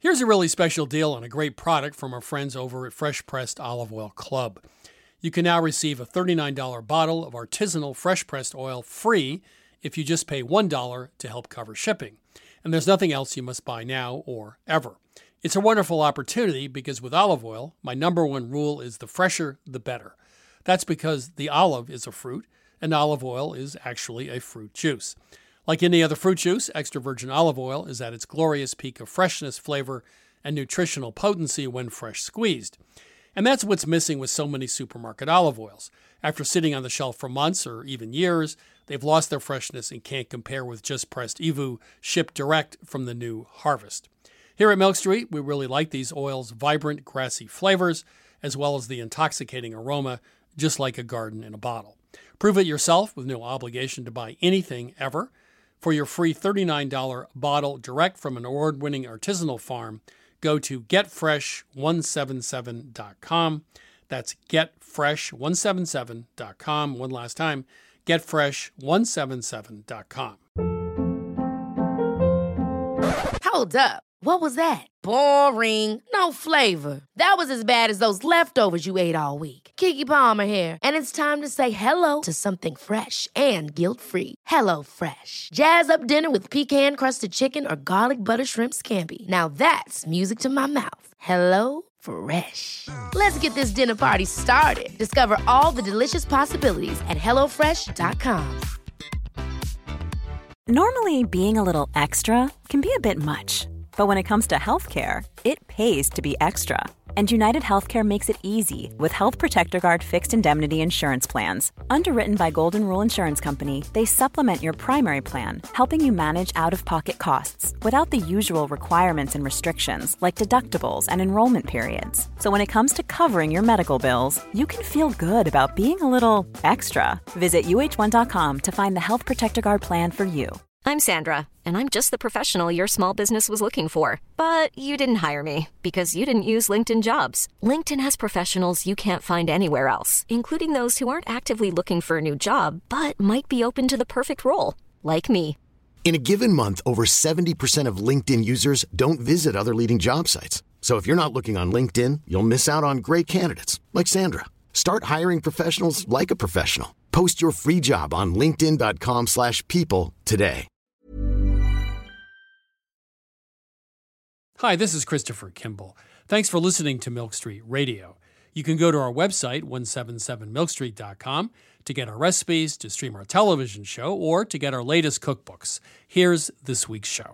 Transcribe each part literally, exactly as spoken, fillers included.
Here's a really special deal on a great product from our friends over at Fresh Pressed Olive Oil Club. You can now receive a thirty-nine dollars bottle of artisanal fresh-pressed oil free if you just pay one dollar to help cover shipping. And there's nothing else you must buy now or ever. It's a wonderful opportunity because with olive oil, my number one rule is the fresher, the better. That's because the olive is a fruit, and olive oil is actually a fruit juice. Like any other fruit juice, extra virgin olive oil is at its glorious peak of freshness, flavor, and nutritional potency when fresh squeezed. And that's what's missing with so many supermarket olive oils. After sitting on the shelf for months or even years, they've lost their freshness and can't compare with just pressed E V U shipped direct from the new harvest. Here at Milk Street, we really like these oils' vibrant, grassy flavors, as well as the intoxicating aroma, just like a garden in a bottle. Prove it yourself with no obligation to buy anything ever. For your free thirty-nine dollars bottle direct from an award-winning artisanal farm, go to get fresh one seventy-seven dot com. That's get fresh one seventy-seven dot com. One last time, get fresh one seventy-seven dot com. Hold up. What was that? Boring. No flavor. That was as bad as those leftovers you ate all week. Keke Palmer here, and it's time to say hello to something fresh and guilt-free. Hello Fresh. Jazz up dinner with pecan-crusted chicken or garlic butter shrimp scampi. Now that's music to my mouth. Hello Fresh. Let's get this dinner party started. Discover all the delicious possibilities at hello fresh dot com. Normally, being a little extra can be a bit much. But when it comes to healthcare, it pays to be extra. And United Healthcare makes it easy with Health Protector Guard fixed indemnity insurance plans. Underwritten by Golden Rule Insurance Company, they supplement your primary plan, helping you manage out-of-pocket costs without the usual requirements and restrictions like deductibles and enrollment periods. So when it comes to covering your medical bills, you can feel good about being a little extra. Visit U H one dot com to find the Health Protector Guard plan for you. I'm Sandra, and I'm just the professional your small business was looking for. But you didn't hire me because you didn't use LinkedIn Jobs. LinkedIn has professionals you can't find anywhere else, including those who aren't actively looking for a new job, but might be open to the perfect role, like me. In a given month, over seventy percent of LinkedIn users don't visit other leading job sites. So if you're not looking on LinkedIn, you'll miss out on great candidates like Sandra. Start hiring professionals like a professional. Post your free job on linkedin dot com slash people today. Hi, this is Christopher Kimball. Thanks for listening to Milk Street Radio. You can go to our website, one seventy-seven milk street dot com, to get our recipes, to stream our television show, or to get our latest cookbooks. Here's this week's show.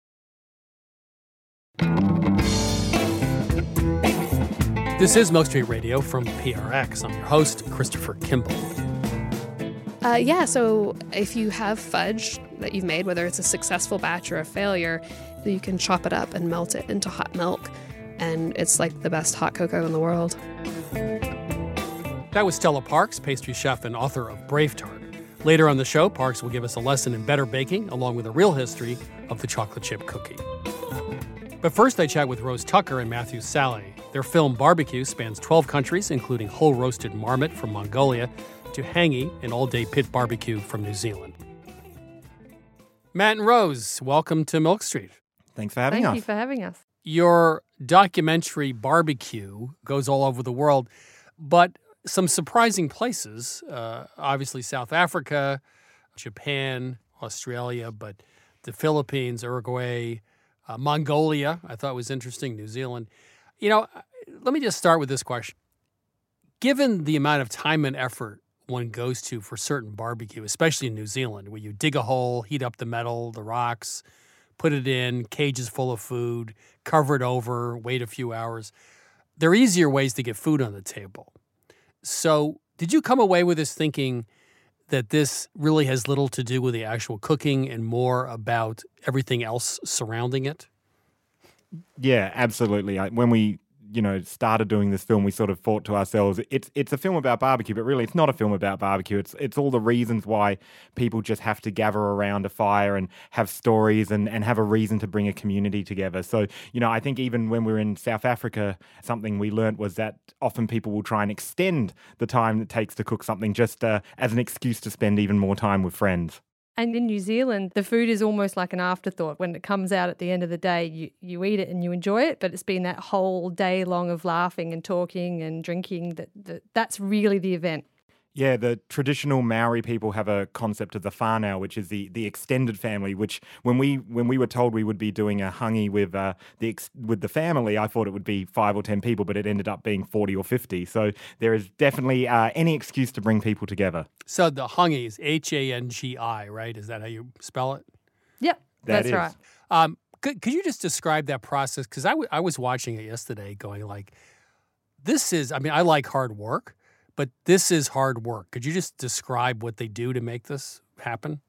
This is Milk Street Radio from P R X. I'm your host, Christopher Kimball. Uh, yeah, so if you have fudge that you've made, whether it's a successful batch or a failure, you can chop it up and melt it into hot milk, and it's like the best hot cocoa in the world. That was Stella Parks, pastry chef and author of Brave Tart. Later on the show, Parks will give us a lesson in better baking, along with a real history of the chocolate chip cookie. But first, I chat with Rose Tucker and Matthew Saleh. Their film Barbecue spans twelve countries, including whole roasted marmot from Mongolia, to hangi, an all-day pit barbecue from New Zealand. Matt and Rose, welcome to Milk Street. Thanks for having Thank us. you for having us. Your documentary Barbecue goes all over the world, but some surprising places, uh, obviously South Africa, Japan, Australia, but the Philippines, Uruguay, uh, Mongolia, I thought was interesting, New Zealand. You know, let me just start with this question. Given the amount of time and effort one goes to for certain barbecue, especially in New Zealand, where you dig a hole, heat up the metal, the rocks, put it in, cages full of food, cover it over, wait a few hours. There are easier ways to get food on the table. So did you come away with this thinking that this really has little to do with the actual cooking and more about everything else surrounding it? Yeah, absolutely. I, when we, you know, started doing this film, we sort of thought to ourselves, it's it's a film about barbecue, but really it's not a film about barbecue. It's it's all the reasons why people just have to gather around a fire and have stories and, and have a reason to bring a community together. So, you know, I think even when we were in South Africa, something we learnt was that often people will try and extend the time it takes to cook something just uh, as an excuse to spend even more time with friends. And in New Zealand, the food is almost like an afterthought. When it comes out at the end of the day, you, you eat it and you enjoy it, but it's been that whole day long of laughing and talking and drinking that, that that's really the event. Yeah, the traditional Maori people have a concept of the whānau, which is the, the extended family. Which when we when we were told we would be doing a hangi with uh, the ex- with the family, I thought it would be five or ten people, but it ended up being forty or fifty. So there is definitely uh, any excuse to bring people together. So the hangi is H A N G I, right? Is that how you spell it? Yep, That that's is. right. Um, could could you just describe that process? Because I, w- I was watching it yesterday, going like, this is. I mean, I like hard work. But this is hard work. Could you just describe what they do to make this happen?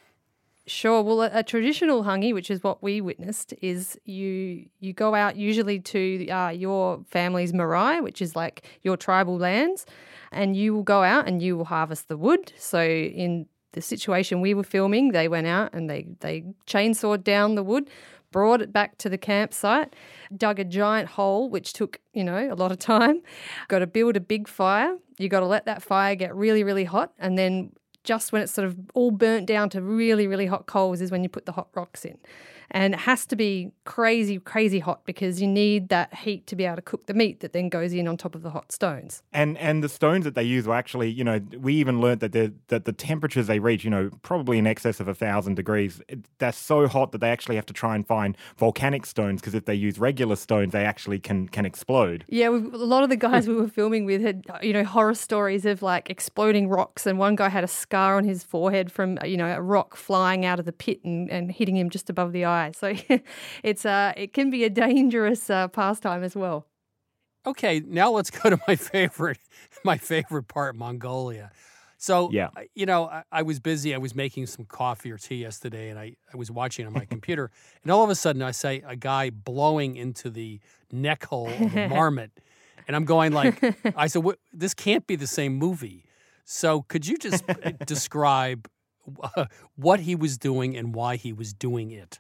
Sure. Well, a, a traditional hangi, which is what we witnessed, is you you go out usually to uh, your family's marae, which is like your tribal lands, and you will go out and you will harvest the wood. So in the situation we were filming, they went out and they, they chainsawed down the wood, brought it back to the campsite, dug a giant hole, which took, you know, a lot of time. Got to build a big fire. You got to let that fire get really, really hot. And then just when it's sort of all burnt down to really, really hot coals is when you put the hot rocks in. And it has to be crazy, crazy hot because you need that heat to be able to cook the meat that then goes in on top of the hot stones. And and the stones that they use were actually, you know, we even learned that the that the temperatures they reach, you know, probably in excess of a thousand degrees. It, they're so hot that they actually have to try and find volcanic stones because if they use regular stones, they actually can can explode. Yeah, we've, a lot of the guys we were filming with had, you know, horror stories of like exploding rocks, and one guy had a scar on his forehead from, you know, a rock flying out of the pit and, and hitting him just above the eye. So it's uh, it can be a dangerous uh, pastime as well. Okay, now let's go to my favorite, my favorite part, Mongolia. So, Yeah. you know, I, I was busy. I was making some coffee or tea yesterday, and I, I was watching on my computer, and all of a sudden I say a guy blowing into the neck hole of a marmot, and I'm going like, I said, what, this can't be the same movie. So could you just describe uh, what he was doing and why he was doing it?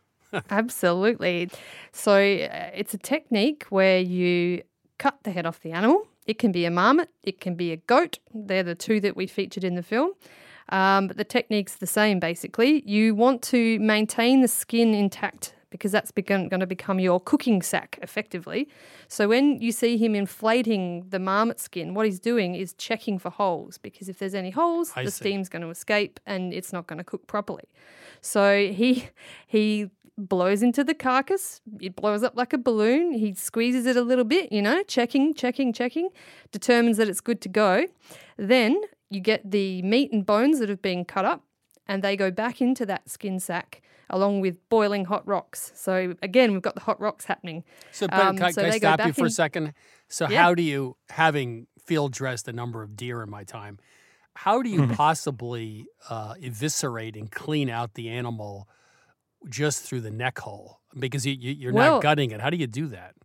Absolutely. So uh, it's a technique where you cut the head off the animal. It can be a marmot, it can be a goat. They're the two that we featured in the film. Um, but the technique's the same, basically. You want to maintain the skin intact because that's going to become your cooking sack, effectively. So when you see him inflating the marmot skin, what he's doing is checking for holes, because if there's any holes, I the see. steam's going to escape and it's not going to cook properly. So he he blows into the carcass. It blows up like a balloon. He squeezes it a little bit, you know, checking, checking, checking, determines that it's good to go. Then you get the meat and bones that have been cut up, and they go back into that skin sack along with boiling hot rocks. So again, we've got the hot rocks happening. So, but Um, can, so can I they go stop you back for a in- second? So Yeah. how do you, having field dressed a number of deer in my time, how do you possibly uh, eviscerate and clean out the animal just through the neck hole? Because you, you, you're Well- not gutting it. How do you do that?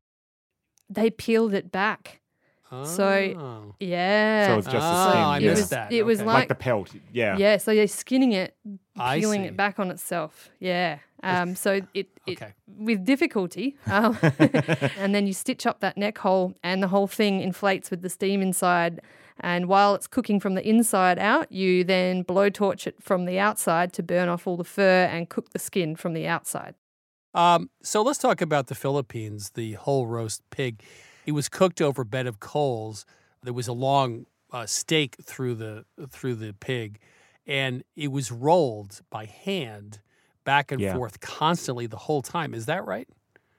They peeled it back. So, Oh. yeah. So it's just Oh, the skin. I it yeah. missed was, that. It was Okay. Like like, the pelt. Yeah. yeah, so you're skinning it, I peeling see. it back on itself. Yeah. Um, so it, it Okay. with difficulty, um, and then you stitch up that neck hole, and the whole thing inflates with the steam inside. And while it's cooking from the inside out, you then blowtorch it from the outside to burn off all the fur and cook the skin from the outside. Um, so let's talk about the Philippines, the whole roast pig. It was cooked over a bed of coals. There was a long uh, stake through the through the pig, and it was rolled by hand back and Yeah. forth constantly the whole time. Is that right?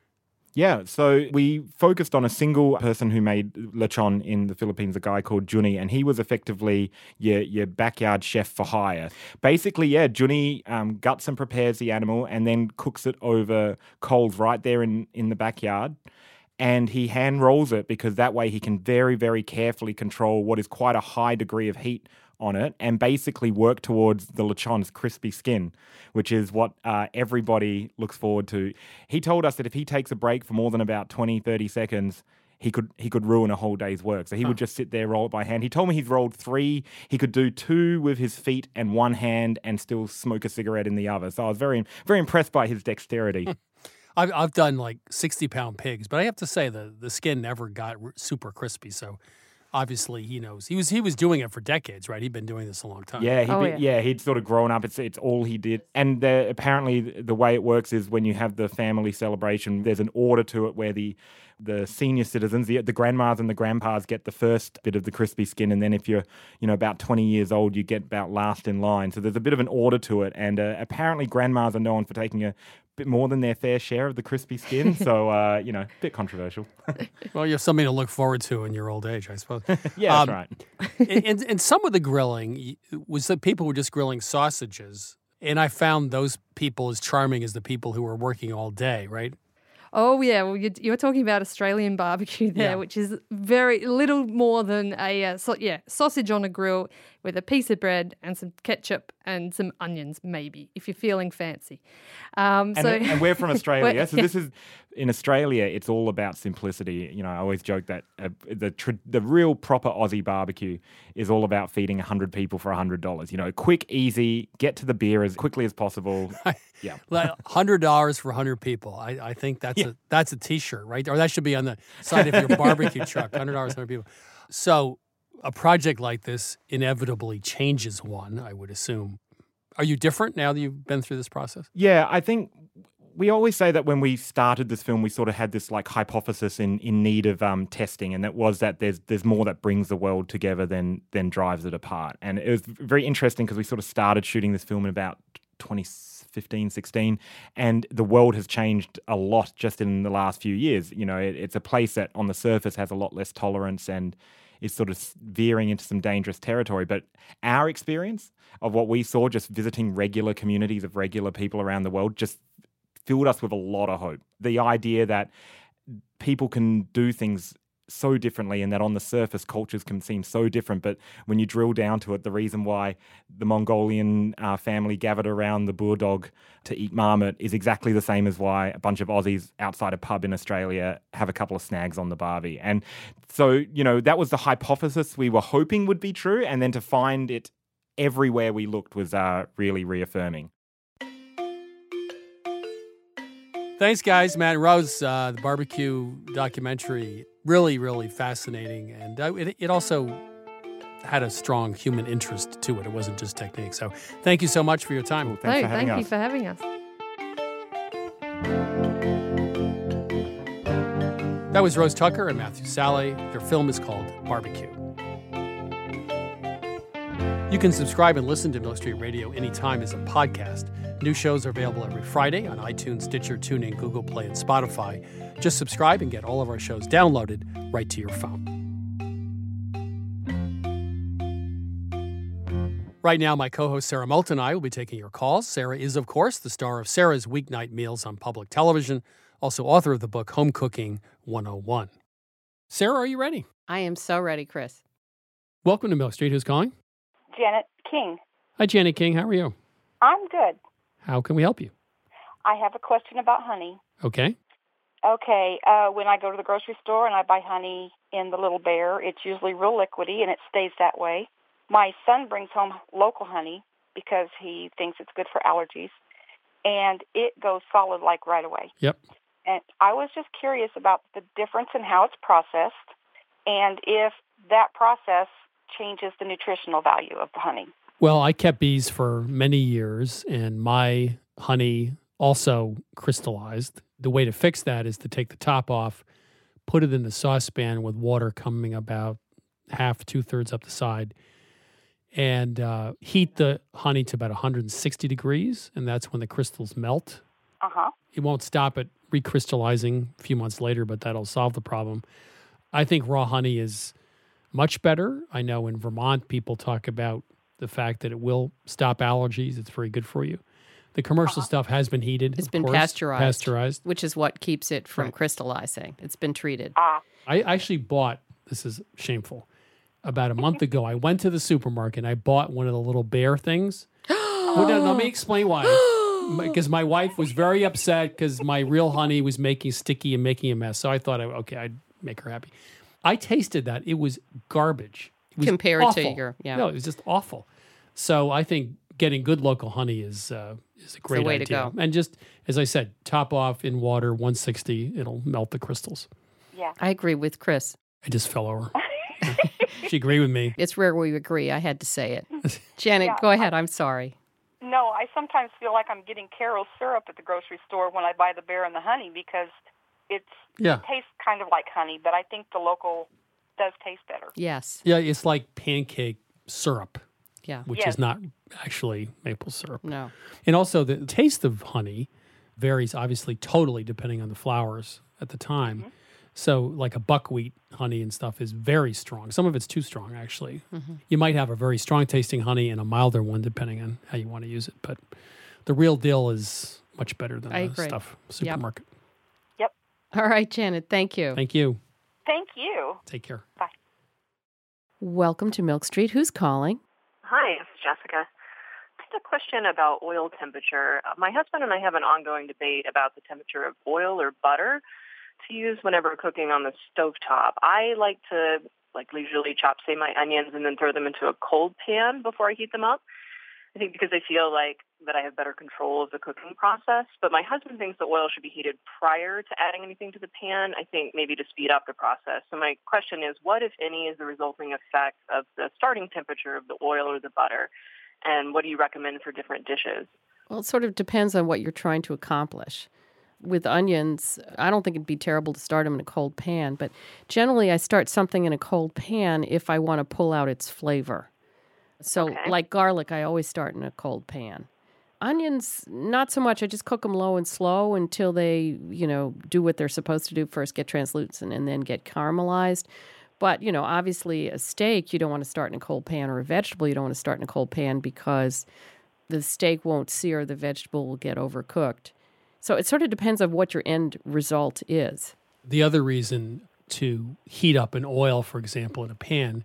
Yeah, so we focused on a single person who made lechon in the Philippines, a guy called Juni, and he was effectively your, your backyard chef for hire. Basically, yeah, Juni um, guts and prepares the animal and then cooks it over coals right there in, in the backyard. And he hand rolls it because that way he can very, very carefully control what is quite a high degree of heat on it and basically work towards the lechon's crispy skin, which is what uh, everybody looks forward to. He told us that if he takes a break for more than about twenty, thirty seconds, he could he could ruin a whole day's work. So he would just sit there, roll it by hand. He told me he's rolled three. He could do two with his feet and one hand and still smoke a cigarette in the other. So I was very, very impressed by his dexterity. I've I've done like sixty pound pigs, but I have to say the the skin never got r- super crispy. So obviously he knows. He was he was doing it for decades, right? He'd been doing this a long time. Yeah, he'd Oh, been, yeah. he'd sort of grown up. It's it's all he did. And the, apparently the way it works is when you have the family celebration, there's an order to it where the the senior citizens, the, the grandmas and the grandpas get the first bit of the crispy skin, and then if you're, you know, about twenty years old, you get about last in line. So there's a bit of an order to it, and uh, apparently grandmas are known for taking a bit more than their fair share of the crispy skin. So, uh, you know, a bit controversial. Well, you have something to look forward to in your old age, I suppose. Yeah, Um, that's right. and, and, and some of the grilling was that people were just grilling sausages, and I found those people as charming as the people who were working all day, right? Oh, yeah. Well, you're, you're talking about Australian barbecue there, Yeah. which is very little more than a, uh, so, yeah, sausage on a grill with a piece of bread and some ketchup and some onions, maybe, if you're feeling fancy. Um, And, so, and we're from Australia, Well, so this is in Australia. It's all about simplicity. You know, I always joke that uh, the tr- the real proper Aussie barbecue is all about feeding a hundred people for a hundred dollars. You know, quick, easy, get to the beer as quickly as possible. Yeah, Like hundred dollars for hundred people. I, I think that's Yeah. a that's a T-shirt, right? Or that should be on the side of your barbecue truck. Hundred dollars, hundred people. So a project like this inevitably changes one, I would assume. Are you different now that you've been through this process? yeah. I think we always say that when we started this film, we sort of had this like hypothesis in, in need of um, testing, and that was that there's there's more that brings the world together than than drives it apart. And it was very interesting because we sort of started shooting this film in about twenty fifteen, sixteen, and the world has changed a lot just in the last few years. You know, it, it's a place that on the surface has a lot less tolerance and is sort of veering into some dangerous territory. But our experience of what we saw just visiting regular communities of regular people around the world just filled us with a lot of hope. The idea that people can do things so differently and that on the surface cultures can seem so different, but when you drill down to it, the reason why the Mongolian uh, family gathered around the boer dog to eat marmot is exactly the same as why a bunch of Aussies outside a pub in Australia have a couple of snags on the barbie. And so, you know, that was the hypothesis we were hoping would be true, and then to find it everywhere we looked was uh, really reaffirming. Thanks, guys. Matt and Rose, uh, the barbecue documentary, really, really fascinating. And uh, it, it also had a strong human interest to it. It wasn't just technique. So thank you so much for your time. Cool. Thanks no, for having thank us. you for having us. That was Rose Tucker and Matthew Saleh. Their film is called Barbecue. You can subscribe and listen to Mill Street Radio anytime as a podcast. New shows are available every Friday on iTunes, Stitcher, TuneIn, Google Play, and Spotify. Just subscribe and get all of our shows downloaded right to your phone. Right now, my co-host Sarah Moulton and I will be taking your calls. Sarah is, of course, the star of Sarah's Weeknight Meals on public television, also author of the book Home Cooking one oh one. Sarah, are you ready? I am so ready, Chris. Welcome to Mill Street. Who's calling? Janet King. Hi, Janet King. How are you? I'm good. How can we help you? I have a question about honey. Okay. Okay, uh, when I go to the grocery store and I buy honey in the Little Bear, it's usually real liquidy and it stays that way. My son brings home local honey because he thinks it's good for allergies, and it goes solid like right away. Yep. And I was just curious about the difference in how it's processed and if that process changes the nutritional value of the honey. Well, I kept bees for many years, and my honey also crystallized. The way to fix that is to take the top off, put it in the saucepan with water coming about half, two-thirds up the side, and uh, heat the honey to about one hundred sixty degrees, and that's when the crystals melt. Uh-huh. It won't stop it recrystallizing a few months later, but that'll solve the problem. I think raw honey is much better. I know in Vermont, people talk about the fact that it will stop allergies. It's very good for you. The commercial Uh-huh. stuff has been heated. It's of been course, pasteurized. Pasteurized. Which is what keeps it from Right. crystallizing. It's been treated. Ah, I actually bought, this is shameful, about a month ago, I went to the supermarket and I bought one of the little bear things. Well, no, let me explain why. Because my wife was very upset because my real honey was making sticky and making a mess. So I thought, I, okay, I'd make her happy. I tasted that. It was garbage. It was Compared to awful. your- yeah. No, it was just awful. So I think getting good local honey is uh, is a great way to idea. go. And just, as I said, top off in water, one sixty, it'll melt the crystals. yeah. I agree with Chris. I just fell over. She agreed with me. It's rare we agree. I had to say it. Janet, Yeah, go ahead. I'm sorry. No, I sometimes feel like I'm getting Caro syrup at the grocery store when I buy the bear and the honey because it's, Yeah. it tastes kind of like honey, but I think the local does taste better. Yes. Yeah, it's like pancake syrup, Yeah. which Yes. is not actually maple syrup. No. And also, the taste of honey varies obviously totally depending on the flowers at the time. Mm-hmm. So, like a buckwheat honey and stuff is very strong. Some of it's too strong, actually. Mm-hmm. You might have a very strong tasting honey and a milder one, depending on how you want to use it. But the real deal is much better than I the agree. stuff Yep. supermarket. Yep. All right, Janet. Thank you. Thank you. Thank you. Take care. Bye. Welcome to Milk Street. Who's calling? Hi, this is Jessica. I have a question about oil temperature. Uh, My husband and I have an ongoing debate about the temperature of oil or butter to use whenever cooking on the stovetop. I like to like leisurely chop, say, my onions and then throw them into a cold pan before I heat them up. I think because I feel like that I have better control of the cooking process. But my husband thinks the oil should be heated prior to adding anything to the pan, I think maybe to speed up the process. So my question is, what, if any, is the resulting effect of the starting temperature of the oil or the butter? And what do you recommend for different dishes? Well, it sort of depends on what you're trying to accomplish. With onions, I don't think it'd be terrible to start them in a cold pan, but generally I start something in a cold pan if I want to pull out its flavor. So Okay. like garlic, I always start in a cold pan. Onions, not so much. I just cook them low and slow until they, you know, do what they're supposed to do. First get translucent and then get caramelized. But, you know, obviously a steak, you don't want to start in a cold pan, or a vegetable, you don't want to start in a cold pan because the steak won't sear, the vegetable will get overcooked. So it sort of depends on what your end result is. The other reason to heat up an oil, for example, in a pan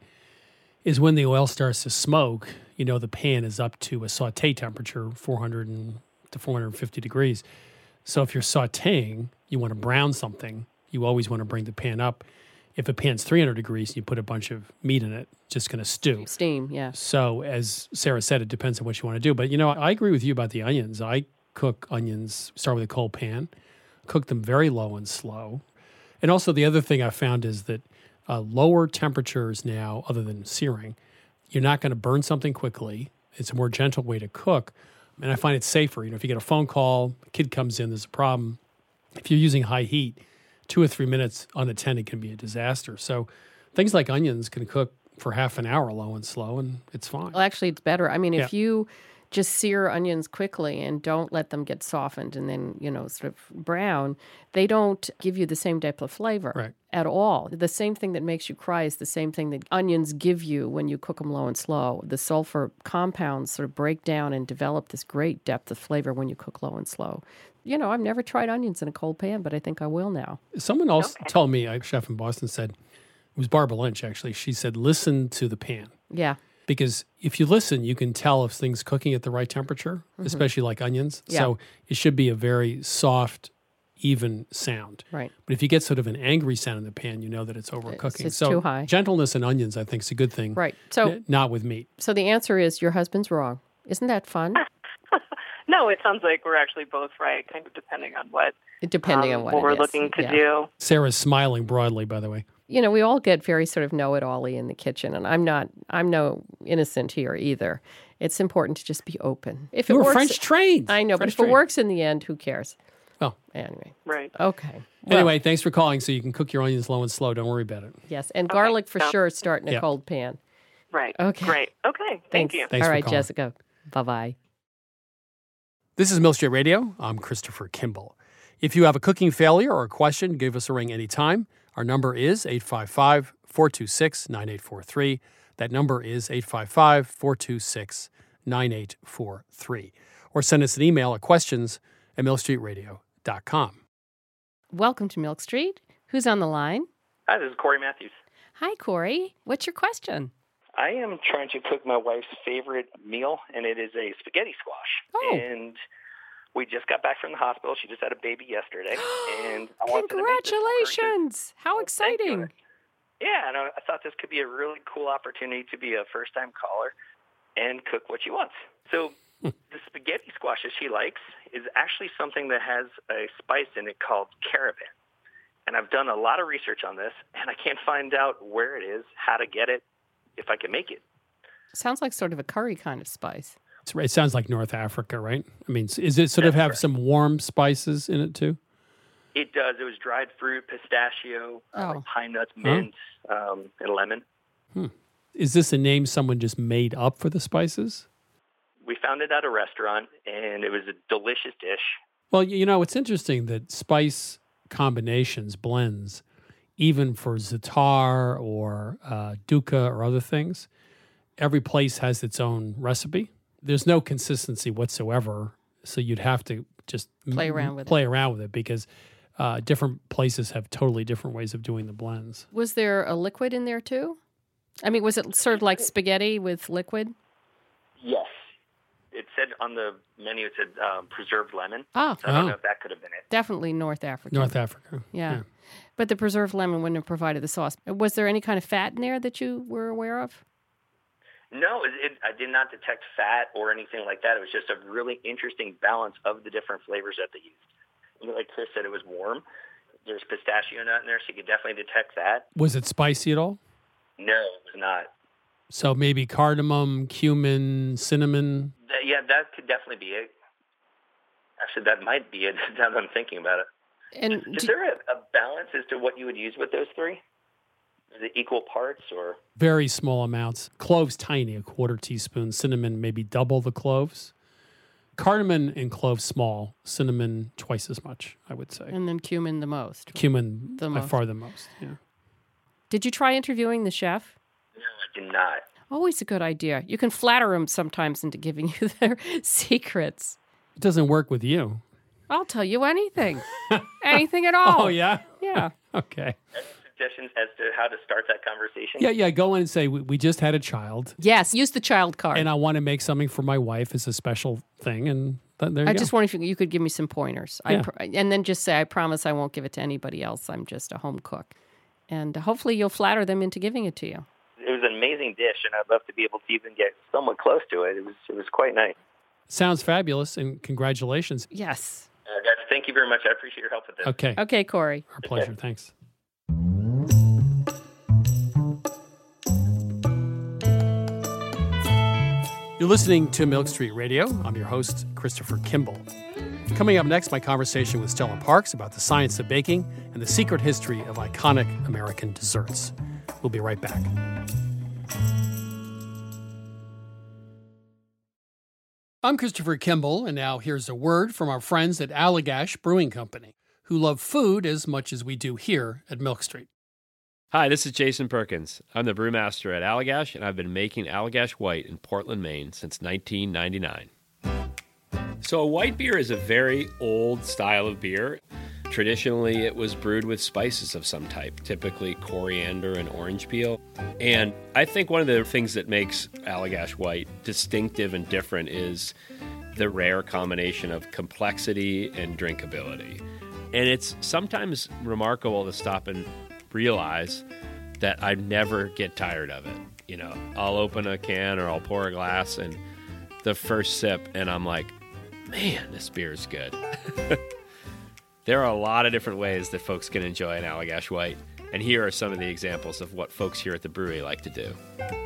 is when the oil starts to smoke, you know, the pan is up to a saute temperature, four hundred to four hundred fifty degrees. So if you're sauteing, you want to brown something, you always want to bring the pan up. If a pan's three hundred degrees and you put a bunch of meat in it, it's just going to stew. Steam, yeah. So as Sarah said, it depends on what you want to do. But, you know, I agree with you about the onions. I cook onions, start with a cold pan, cook them very low and slow. And also the other thing I found is that uh, lower temperatures now, other than searing, you're not going to burn something quickly. It's a more gentle way to cook. And I find it safer. You know, if you get a phone call, a kid comes in, there's a problem. If you're using high heat, two or three minutes unattended can be a disaster. So things like onions can cook for half an hour low and slow, and it's fine. Well, actually, it's better. I mean, if Yeah. you just sear onions quickly and don't let them get softened and then, you know, sort of brown, they don't give you the same depth of flavor Right. at all. The same thing that makes you cry is the same thing that onions give you when you cook them low and slow. The sulfur compounds sort of break down and develop this great depth of flavor when you cook low and slow. You know, I've never tried onions in a cold pan, but I think I will now. Someone else told me, a chef in Boston said, it was Barbara Lynch actually, she said, listen to the pan. Yeah. Because if you listen, you can tell if things cooking at the right temperature, Mhm. especially like onions. Yeah. So it should be a very soft, even sound. Right. But if you get sort of an angry sound in the pan, you know that it's overcooking. it's so too high. Gentleness in onions, I think, is a good thing. Right. So- N- not with meat. So the answer is your husband's wrong. Isn't that fun? No, it sounds like we're actually both right, kind of depending on what Depending um, on what, what it we're is. looking to Yeah. do. Sarah's smiling broadly, by the way. You know, we all get very sort of know-it-all-y in the kitchen, and I'm not, I'm no innocent here either. It's important to just be open. If You it were works, French trained. I know, French but if it trained. works in the end, who cares? Oh. Anyway. Right. Okay. Well, Anyway, thanks for calling so you can cook your onions low and slow. Don't worry about it. Yes, and garlic for so- sure start in a Yeah. cold pan. Right. Okay. Great. Okay. Thank Thanks. you. Thanks All for right, calling. Jessica. Bye-bye. This is Milk Street Radio. I'm Christopher Kimball. If you have a cooking failure or a question, give us a ring anytime. Our number is eight five five, four two six, nine eight four three. That number is eight five five, four two six, nine eight four three. Or send us an email at questions at milk street radio dot com. Welcome to Milk Street. Who's on the line? Hi, this is Corey Matthews. Hi, Corey. What's your question? I am trying to cook my wife's favorite meal, and it is a spaghetti squash. Oh. And we just got back from the hospital. She just had a baby yesterday. and I wanted to make this for her 'cause- Congratulations. How exciting. Yeah, and I I thought this could be a really cool opportunity to be a first-time caller and cook what she wants. So the spaghetti squash that she likes is actually something that has a spice in it called caravan. And I've done a lot of research on this, and I can't find out where it is, how to get it, if I can make it. Sounds like sort of a curry kind of spice. It sounds like North Africa, right? I mean, is it sort That's of have correct. some warm spices in it too? It does. It was dried fruit, pistachio, uh, Oh. like pine nuts, mint, um, and lemon. Hmm. Is this a name someone just made up for the spices? We found it at a restaurant, and it was a delicious dish. Well, you know, it's interesting that spice combinations, blends, even for za'atar or uh, dukkha or other things, every place has its own recipe. There's no consistency whatsoever, so you'd have to just Play m- around with play it. around with it because uh, different places have totally different ways of doing the blends. Was there a liquid in there too? I mean, was it served like spaghetti with liquid? Yes. It said on the menu, it said um, preserved lemon. Ah, So I don't Oh. know if that could have been it. definitely North Africa. North Africa. Yeah. But the preserved lemon wouldn't have provided the sauce. Was there any kind of fat in there that you were aware of? No, it, it, I did not detect fat or anything like that. It was just a really interesting balance of the different flavors that they used. And like Chris said, it was warm. There's pistachio nut in there, so you could definitely detect that. Was it spicy at all? No, it was not. So maybe cardamom, cumin, cinnamon. That, yeah, that could definitely be it. Actually, that might be it now that I'm thinking about it. And Is d- there a, a balance as to what you would use with those three? Is it equal parts or? Very small amounts. Cloves tiny, a quarter teaspoon. Cinnamon maybe double the cloves. Cardamom and cloves small. Cinnamon twice as much, I would say. and then cumin the most. Cumin The by most. far the most. Yeah. Did you try interviewing the chef? No, I did not. Always a good idea. You can flatter them sometimes into giving you their secrets. It doesn't work with you. I'll tell you anything. anything at all. Oh yeah. Yeah. Okay. Suggestions as to how to start that conversation? Yeah, yeah. Go in and say we, we just had a child, Yes, use the child card. and I want to make something for my wife as a special thing, and th- there you I go. just wonder if you, you could give me some pointers. I Yeah. pr- and then just say, I promise I won't give it to anybody else. I'm just a home cook. And hopefully you'll flatter them into giving it to you. It was an amazing dish, and I'd love to be able to even get somewhat close to it. It was it was quite nice. Sounds fabulous, and congratulations. Yes. Uh, guys, thank you very much. I appreciate your help with this. Okay. Okay, Corey. Our pleasure. Thanks. You're listening to Milk Street Radio. I'm your host, Christopher Kimball. Coming up next, my conversation with Stella Parks about the science of baking and the secret history of iconic American desserts. We'll be right back. I'm Christopher Kimball, and now here's a word from our friends at Allagash Brewing Company, who love food as much as we do here at Milk Street. Hi, this is Jason Perkins. I'm the brewmaster at Allagash, and I've been making Allagash White in Portland, Maine since nineteen ninety-nine. So a white beer is a very old style of beer. Traditionally, it was brewed with spices of some type, typically coriander and orange peel. And I think one of the things that makes Allagash White distinctive and different is the rare combination of complexity and drinkability. And it's sometimes remarkable to stop and realize that I never get tired of it. You know, I'll open a can or I'll pour a glass, and the first sip, and I'm like, man, this beer is good. There are a lot of different ways that folks can enjoy an Allagash White, and here are some of the examples of what folks here at the brewery like to do.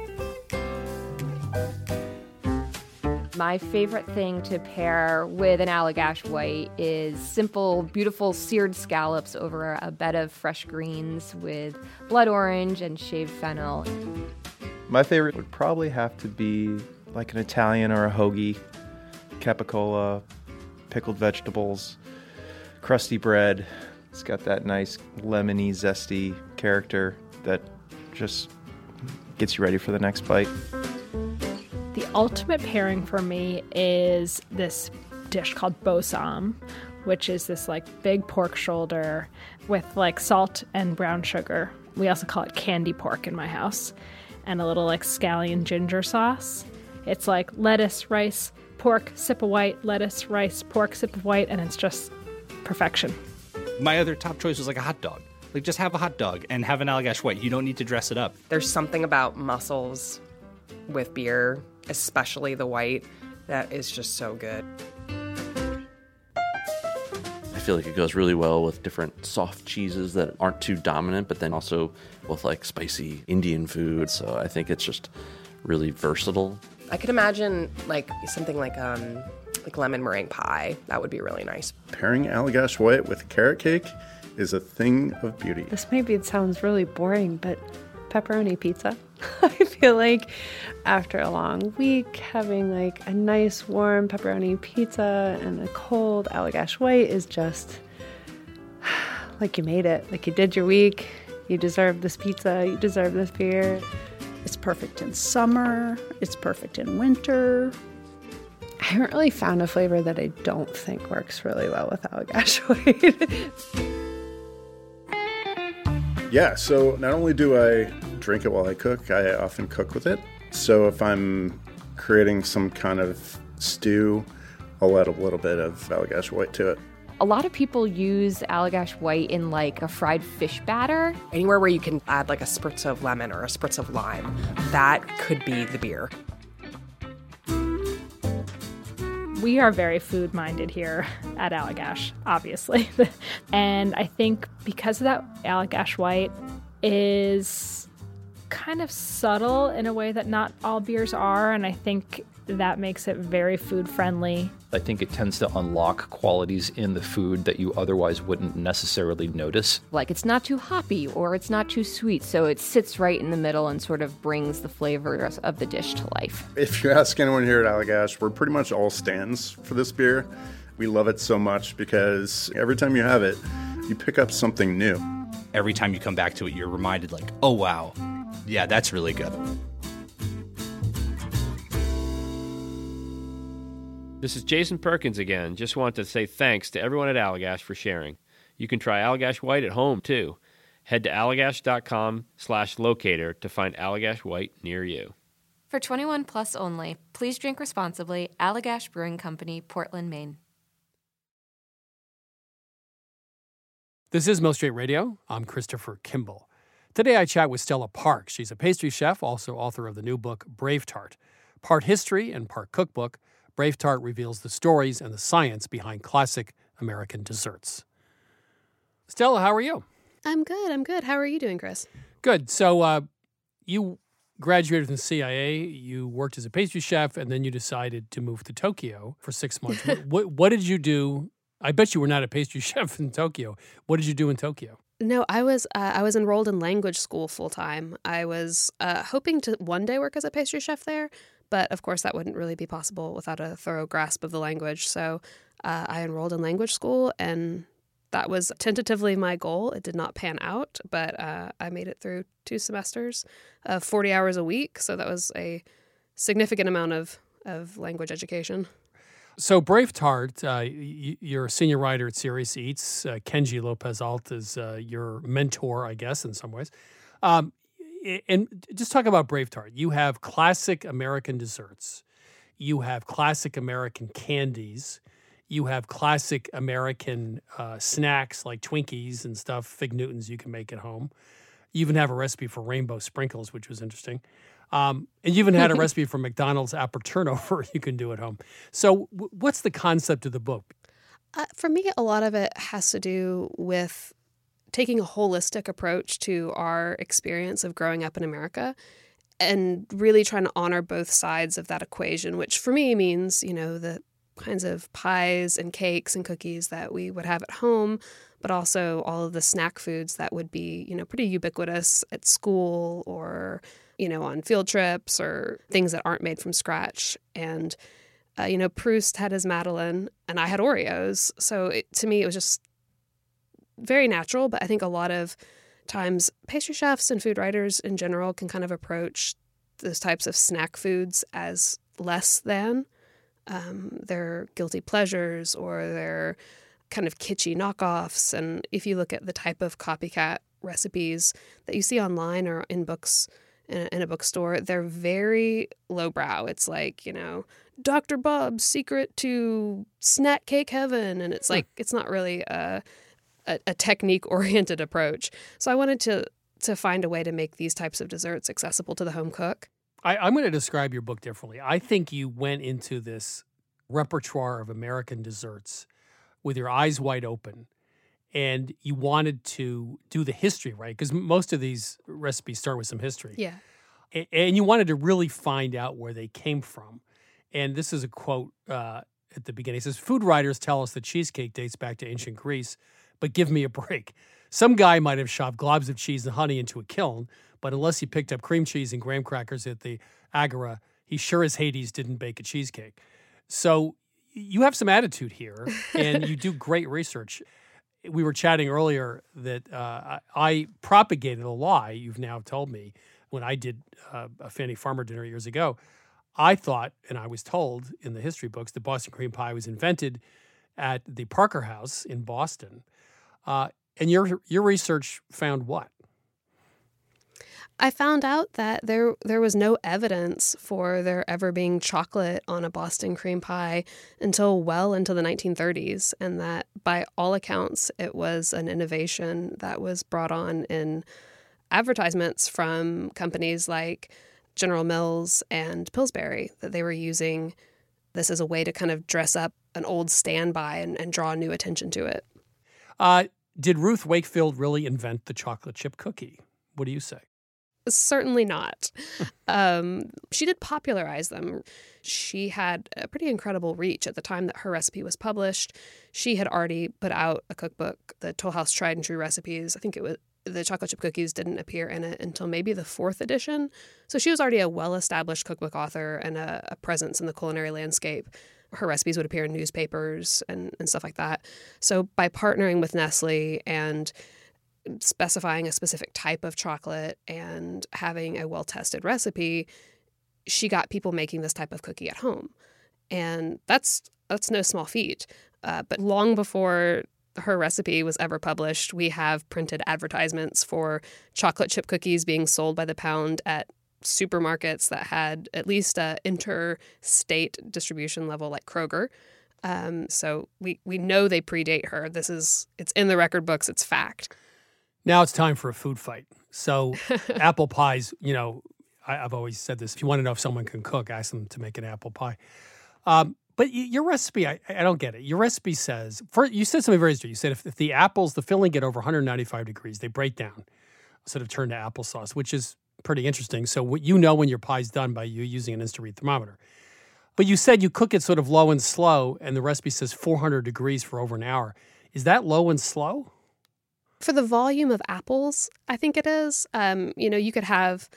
My favorite thing to pair with an Allagash White is simple, beautiful seared scallops over a bed of fresh greens with blood orange and shaved fennel. My favorite would probably have to be like an Italian or a hoagie, capicola, pickled vegetables, crusty bread. It's got that nice lemony, zesty character that just gets you ready for the next bite. The ultimate pairing for me is this dish called bosam, which is this like big pork shoulder with like salt and brown sugar. We also call it candy pork in my house, and a little like scallion ginger sauce. It's like lettuce, rice, pork, sip of white, lettuce, rice, pork, sip of white, and it's just perfection. My other top choice was like a hot dog. Like just have a hot dog and have an Allagash White. You don't need to dress it up. There's something about mussels with beer, especially the white, that is just so good. feel like it goes really well with different soft cheeses that aren't too dominant, but then also with like spicy Indian food. So I think it's just really versatile. I could imagine like something like um like lemon meringue pie. That would be really nice. Pairing Allagash White with carrot cake is a thing of beauty. This maybe it sounds really boring, but pepperoni pizza. I feel like after a long week, having like a nice warm pepperoni pizza and a cold Allagash White is just like you made it. Like you did your week. You deserve this pizza. You deserve this beer. It's perfect in summer. It's perfect in winter. I haven't really found a flavor that I don't think works really well with Allagash White. Yeah, so not only do I drink it while I cook, I often cook with it. So if I'm creating some kind of stew, I'll add a little bit of Allagash White to it. A lot of people use Allagash White in like a fried fish batter. Anywhere where you can add like a spritz of lemon or a spritz of lime, that could be the beer. We are very food-minded here at Allagash, obviously. And I think because of that, Allagash White is kind of subtle in a way that not all beers are, and I think that makes it very food-friendly. I think it tends to unlock qualities in the food that you otherwise wouldn't necessarily notice. Like it's not too hoppy or it's not too sweet, so it sits right in the middle and sort of brings the flavors of the dish to life. If you ask anyone here at Allagash, we're pretty much all stands for this beer. We love it so much because every time you have it, you pick up something new. Every time you come back to it, you're reminded like, oh wow, yeah, that's really good. This is Jason Perkins again. Just want to say thanks to everyone at Allagash for sharing. You can try Allagash White at home, too. Head to allagash.com slash locator to find Allagash White near you. For twenty-one plus only, please drink responsibly. Allagash Brewing Company, Portland, Maine. This is Milk Street Radio. I'm Christopher Kimball. Today I chat with Stella Park. She's a pastry chef, also author of the new book, Brave Tart. Part history and part cookbook, Brave Tart reveals the stories and the science behind classic American desserts. Stella, how are you? I'm good. I'm good. How are you doing, Chris? Good. So uh, you graduated from the C I A, you worked as a pastry chef, and then you decided to move to Tokyo for six months. what, what, what did you do? I bet you were not a pastry chef in Tokyo. What did you do in Tokyo? No, I was uh, I was enrolled in language school full time. I was uh, hoping to one day work as a pastry chef there, but of course that wouldn't really be possible without a thorough grasp of the language. So uh, I enrolled in language school, and that was tentatively my goal. It did not pan out, but uh, I made it through two semesters of forty hours a week. So that was a significant amount of, of language education. So Brave Tart, uh, you're a senior writer at Serious Eats. Uh, Kenji Lopez-Alt is uh, your mentor, I guess, in some ways. Um, and just talk about Brave Tart. You have classic American desserts. You have classic American candies. You have classic American uh, snacks like Twinkies and stuff, Fig Newtons you can make at home. You even have a recipe for rainbow sprinkles, which was interesting. Um, and you even had a recipe for McDonald's apple turnover you can do at home. So w- what's the concept of the book? Uh, for me, a lot of it has to do with taking a holistic approach to our experience of growing up in America and really trying to honor both sides of that equation, which for me means, you know, the kinds of pies and cakes and cookies that we would have at home, but also all of the snack foods that would be, you know, pretty ubiquitous at school or, you know, on field trips or things that aren't made from scratch. And, uh, you know, Proust had his Madeleine and I had Oreos. So it, to me, it was just very natural. But I think a lot of times pastry chefs and food writers in general can kind of approach those types of snack foods as less than. Um, they're guilty pleasures or they're kind of kitschy knockoffs. And if you look at the type of copycat recipes that you see online or in books in a, in a bookstore, they're very lowbrow. It's like, you know, Doctor Bob's secret to snack cake heaven. And it's like, it's not really a, a, a technique-oriented approach. So I wanted to to find a way to make these types of desserts accessible to the home cook. I, I'm going to describe your book differently. I think you went into this repertoire of American desserts with your eyes wide open, and you wanted to do the history, right? Because most of these recipes start with some history. Yeah. A- And you wanted to really find out where they came from. And this is a quote uh, at the beginning. It says, food writers tell us that cheesecake dates back to ancient Greece, but give me a break. Some guy might have shoved globs of cheese and honey into a kiln, but unless he picked up cream cheese and graham crackers at the Agora, he sure as Hades didn't bake a cheesecake. So you have some attitude here, and you do great research. We were chatting earlier that uh, I propagated a lie you've now told me when I did uh, a Fanny Farmer dinner years ago. I thought, and I was told in the history books, that Boston cream pie was invented at the Parker House in Boston. Uh, and your your research found what? I found out that there there was no evidence for there ever being chocolate on a Boston cream pie until well into the nineteen thirties, and that by all accounts it was an innovation that was brought on in advertisements from companies like General Mills and Pillsbury, that they were using this as a way to kind of dress up an old standby and, and draw new attention to it. Uh, did Ruth Wakefield really invent the chocolate chip cookie? What do you say? Certainly not. um, she did popularize them. She had a pretty incredible reach at the time that her recipe was published. She had already put out a cookbook, the Toll House Tried and True Recipes. I think it was the chocolate chip cookies didn't appear in it until maybe the fourth edition. So she was already a well-established cookbook author and a, a presence in the culinary landscape. Her recipes would appear in newspapers and, and stuff like that. So by partnering with Nestle and specifying a specific type of chocolate and having a well-tested recipe, she got people making this type of cookie at home. And that's that's no small feat. Uh, but long before her recipe was ever published, we have printed advertisements for chocolate chip cookies being sold by the pound at supermarkets that had at least a interstate distribution level like Kroger. Um, so we, we know they predate her. This is, it's in the record books, it's fact. Now it's time for a food fight. So apple pies, you know, I, I've always said this. If you want to know if someone can cook, ask them to make an apple pie. Um, but y- your recipe, I, I don't get it. Your recipe says, for, you said something very interesting. You said if, if the apples, the filling get over one hundred ninety-five degrees, they break down, sort of turn to applesauce, which is pretty interesting. So what you know when your pie's done by you using an instant read thermometer. But you said you cook it sort of low and slow, and the recipe says four hundred degrees for over an hour. Is that low and slow? For the volume of apples, I think it is. Um, you know, you could have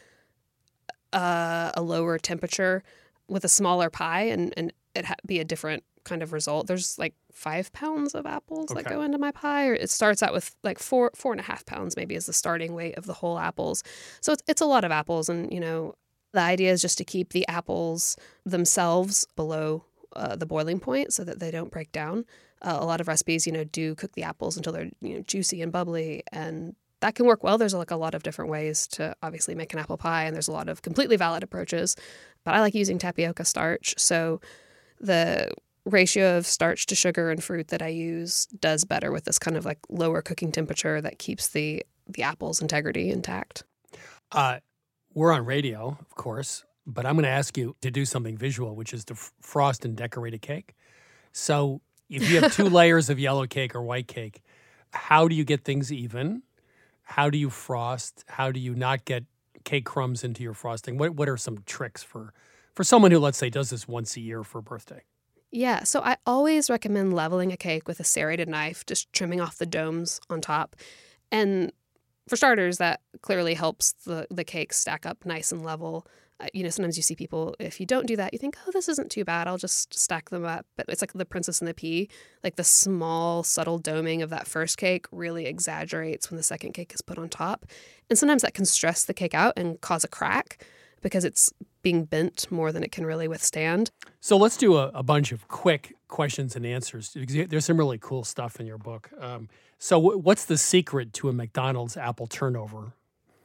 uh, a lower temperature with a smaller pie, and, and it ha- be a different kind of result. There's like five pounds of apples Okay. that go into my pie, or it starts out with like four, four and a half pounds maybe is the starting weight of the whole apples. So it's, it's a lot of apples, and you know, the idea is just to keep the apples themselves below uh, the boiling point so that they don't break down. Uh, a lot of recipes, you know, do cook the apples until they're, you know, juicy and bubbly, and that can work well. There's like a lot of different ways to obviously make an apple pie, and there's a lot of completely valid approaches. But I like using tapioca starch, so the ratio of starch to sugar and fruit that I use does better with this kind of like lower cooking temperature that keeps the the apple's integrity intact. Uh, we're on radio, of course, but I'm going to ask you to do something visual, which is to f- frost and decorate a cake. So if you have two layers of yellow cake or white cake, how do you get things even? How do you frost? How do you not get cake crumbs into your frosting? What what are some tricks for, for someone who, let's say, does this once a year for a birthday? Yeah, so I always recommend leveling a cake with a serrated knife, just trimming off the domes on top. And for starters, that clearly helps the, the cake stack up nice and level. Uh, you know, sometimes you see people, if you don't do that, you think, oh, this isn't too bad. I'll just stack them up. But it's like the Princess and the Pea. Like the small, subtle doming of that first cake really exaggerates when the second cake is put on top. And sometimes that can stress the cake out and cause a crack because it's being bent more than it can really withstand. So let's do a, a bunch of quick questions and answers, because there's some really cool stuff in your book. Um, so w- what's the secret to a McDonald's apple turnover?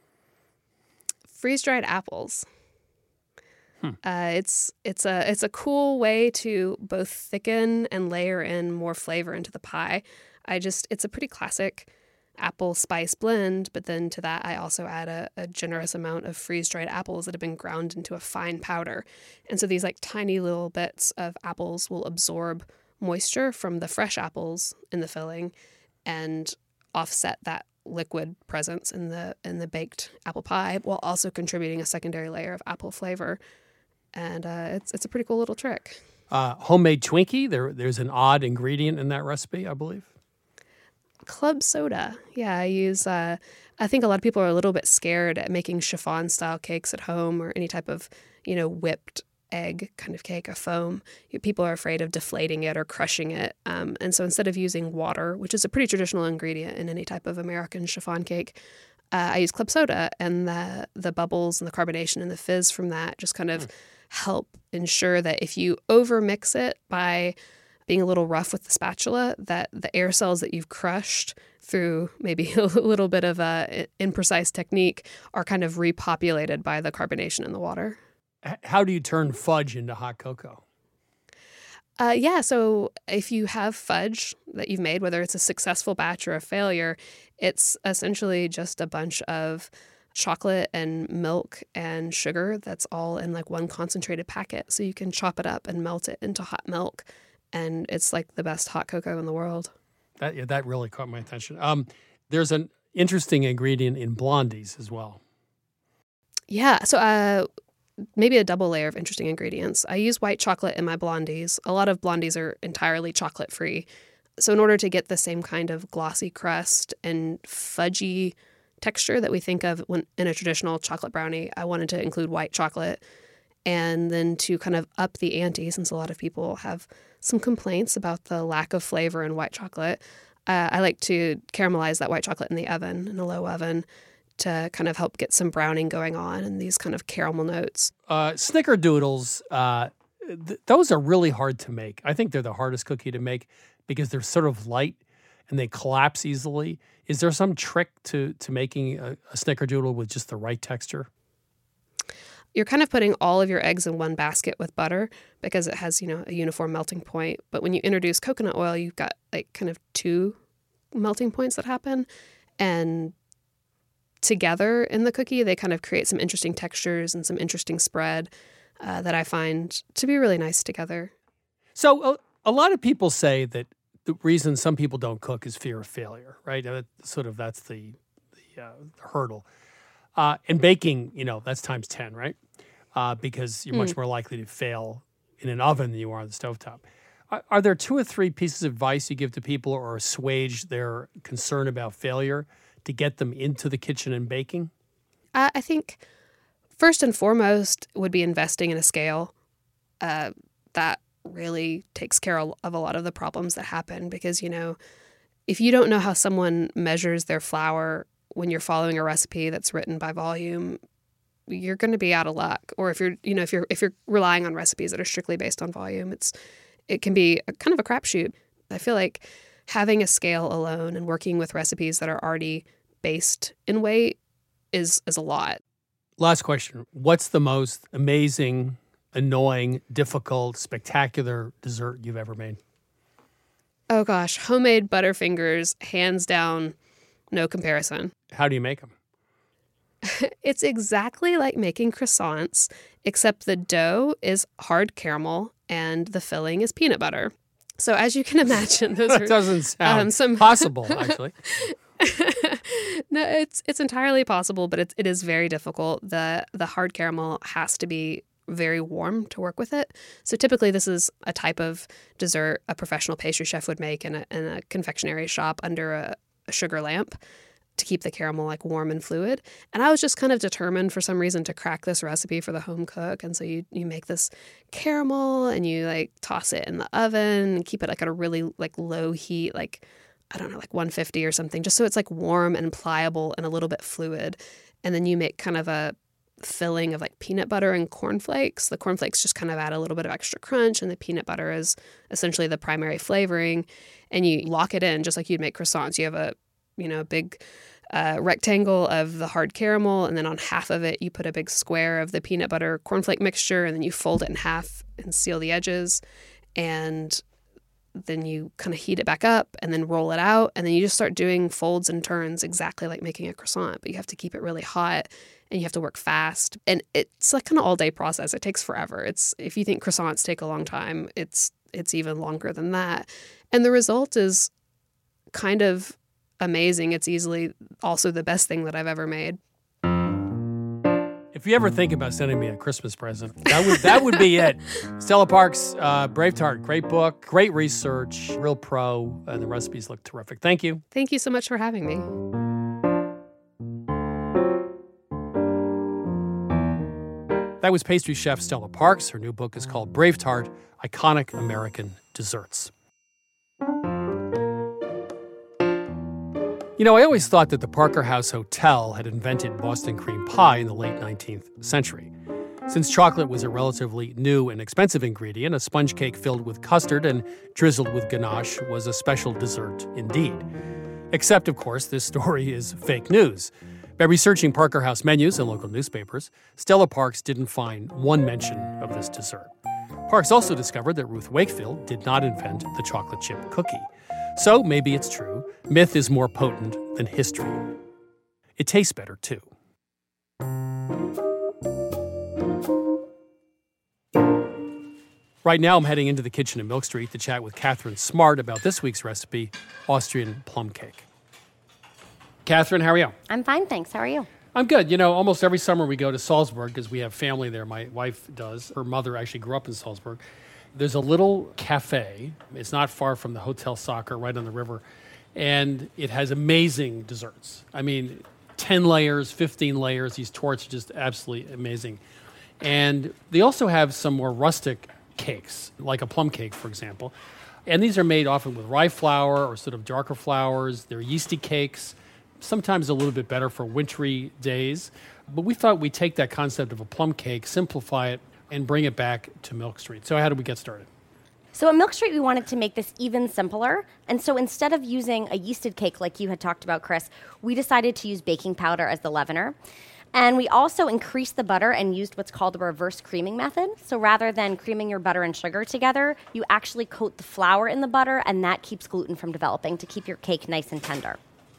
Freeze-dried apples. Hmm. Uh, it's it's a it's a cool way to both thicken and layer in more flavor into the pie. I just it's a pretty classic apple spice blend, but then to that I also add a, a generous amount of freeze-dried apples that have been ground into a fine powder. And so these like tiny little bits of apples will absorb moisture from the fresh apples in the filling and offset that liquid presence in the in the baked apple pie while also contributing a secondary layer of apple flavor. And uh, it's it's a pretty cool little trick. Uh, homemade Twinkie, there there's an odd ingredient in that recipe, I believe. Club soda. Yeah, I use, uh, I think a lot of people are a little bit scared at making chiffon-style cakes at home or any type of, you know, whipped egg kind of cake, a foam. People are afraid of deflating it or crushing it. Um, and so instead of using water, which is a pretty traditional ingredient in any type of American chiffon cake, uh, I use club soda, and the the bubbles and the carbonation and the fizz from that just kind of mm. help ensure that if you overmix it by being a little rough with the spatula, that the air cells that you've crushed through maybe a little bit of a imprecise technique are kind of repopulated by the carbonation in the water. How do you turn fudge into hot cocoa? Uh, yeah, so if you have fudge that you've made, whether it's a successful batch or a failure, it's essentially just a bunch of chocolate and milk and sugar that's all in like one concentrated packet. So you can chop it up and melt it into hot milk, and it's like the best hot cocoa in the world. That yeah, that really caught my attention. Um, there's an interesting ingredient in blondies as well. Yeah, so uh, maybe a double layer of interesting ingredients. I use white chocolate in my blondies. A lot of blondies are entirely chocolate-free. So in order to get the same kind of glossy crust and fudgy texture that we think of when in a traditional chocolate brownie, I wanted to include white chocolate. And then to kind of up the ante, since a lot of people have some complaints about the lack of flavor in white chocolate, uh, I like to caramelize that white chocolate in the oven, in a low oven, to kind of help get some browning going on and these kind of caramel notes. Uh, Snickerdoodles, uh, th- those are really hard to make. I think they're the hardest cookie to make because they're sort of light and they collapse easily. Is there some trick to, to making a, a Snickerdoodle with just the right texture? You're kind of putting all of your eggs in one basket with butter because it has, you know, a uniform melting point. But when you introduce coconut oil, you've got like kind of two melting points that happen. And together in the cookie, they kind of create some interesting textures and some interesting spread uh, that I find to be really nice together. So uh, a lot of people say that the reason some people don't cook is fear of failure, right? Uh, sort of that's the, the, uh, the hurdle. Uh, and baking, you know, that's times ten, right? Uh, because you're much Mm. more likely to fail in an oven than you are on the stovetop. Are, are there two or three pieces of advice you give to people or assuage their concern about failure to get them into the kitchen and baking? Uh, I think first and foremost would be investing in a scale. Uh, that really takes care of a lot of the problems that happen because, you know, if you don't know how someone measures their flour when you're following a recipe that's written by volume, you're going to be out of luck. Or if you're, you know, if you're if you're relying on recipes that are strictly based on volume, it's it can be a, kind of a crapshoot. I feel like having a scale alone and working with recipes that are already based in weight is is a lot. Last question. What's the most amazing, annoying, difficult, spectacular dessert you've ever made? Oh gosh, homemade Butterfingers, hands down, no comparison. How do you make them? It's exactly like making croissants, except the dough is hard caramel and the filling is peanut butter. So as you can imagine, those that are, doesn't sound um, some... possible, actually. No, it's it's entirely possible, but it, it is very difficult. The the hard caramel has to be very warm to work with it. So typically this is a type of dessert a professional pastry chef would make in a, in a confectionery shop under a, a sugar lamp to keep the caramel like warm and fluid. And I was just kind of determined for some reason to crack this recipe for the home cook. And so you you make this caramel and you like toss it in the oven and keep it like at a really like low heat, like I don't know, like one fifty or something, just so it's like warm and pliable and a little bit fluid. And then you make kind of a filling of like peanut butter and cornflakes. The cornflakes just kind of add a little bit of extra crunch, and the peanut butter is essentially the primary flavoring. And you lock it in just like you'd make croissants. You have a, you know, big uh, rectangle of the hard caramel, and then on half of it you put a big square of the peanut butter cornflake mixture, and then you fold it in half and seal the edges. And then you kind of heat it back up and then roll it out. And then you just start doing folds and turns exactly like making a croissant, but you have to keep it really hot and you have to work fast. And it's like kind of all day process. It takes forever. It's if you think croissants take a long time, it's it's even longer than that. And the result is kind of amazing. It's easily also the best thing that I've ever made. If you ever think about sending me a Christmas present, that would that would be it. Stella Parks, uh, Brave Tart, great book, great research, real pro, and the recipes look terrific. Thank you. Thank you so much for having me. That was pastry chef Stella Parks. Her new book is called Brave Tart, Iconic American Desserts. You know, I always thought that the Parker House Hotel had invented Boston cream pie in the late nineteenth century. Since chocolate was a relatively new and expensive ingredient, a sponge cake filled with custard and drizzled with ganache was a special dessert indeed. Except, of course, this story is fake news. By researching Parker House menus in local newspapers, Stella Parks didn't find one mention of this dessert. Parks also discovered that Ruth Wakefield did not invent the chocolate chip cookie. So maybe it's true. Myth is more potent than history. It tastes better, too. Right now, I'm heading into the kitchen at Milk Street to chat with Catherine Smart about this week's recipe, Austrian plum cake. Catherine, how are you? I'm fine, thanks. How are you? I'm good. You know, almost every summer we go to Salzburg because we have family there. My wife does. Her mother actually grew up in Salzburg. There's a little cafe. It's not far from the Hotel Soccer, right on the river. And it has amazing desserts. I mean, ten layers, fifteen layers. These torts are just absolutely amazing. And they also have some more rustic cakes, like a plum cake, for example. And these are made often with rye flour or sort of darker flours. They're yeasty cakes, sometimes a little bit better for wintry days. But we thought we'd take that concept of a plum cake, simplify it, and bring it back to Milk Street. So how did we get started? So at Milk Street, we wanted to make this even simpler. And so instead of using a yeasted cake like you had talked about, Chris, we decided to use baking powder as the leavener. And we also increased the butter and used what's called the reverse creaming method. So rather than creaming your butter and sugar together, you actually coat the flour in the butter, and that keeps gluten from developing to keep your cake nice and tender.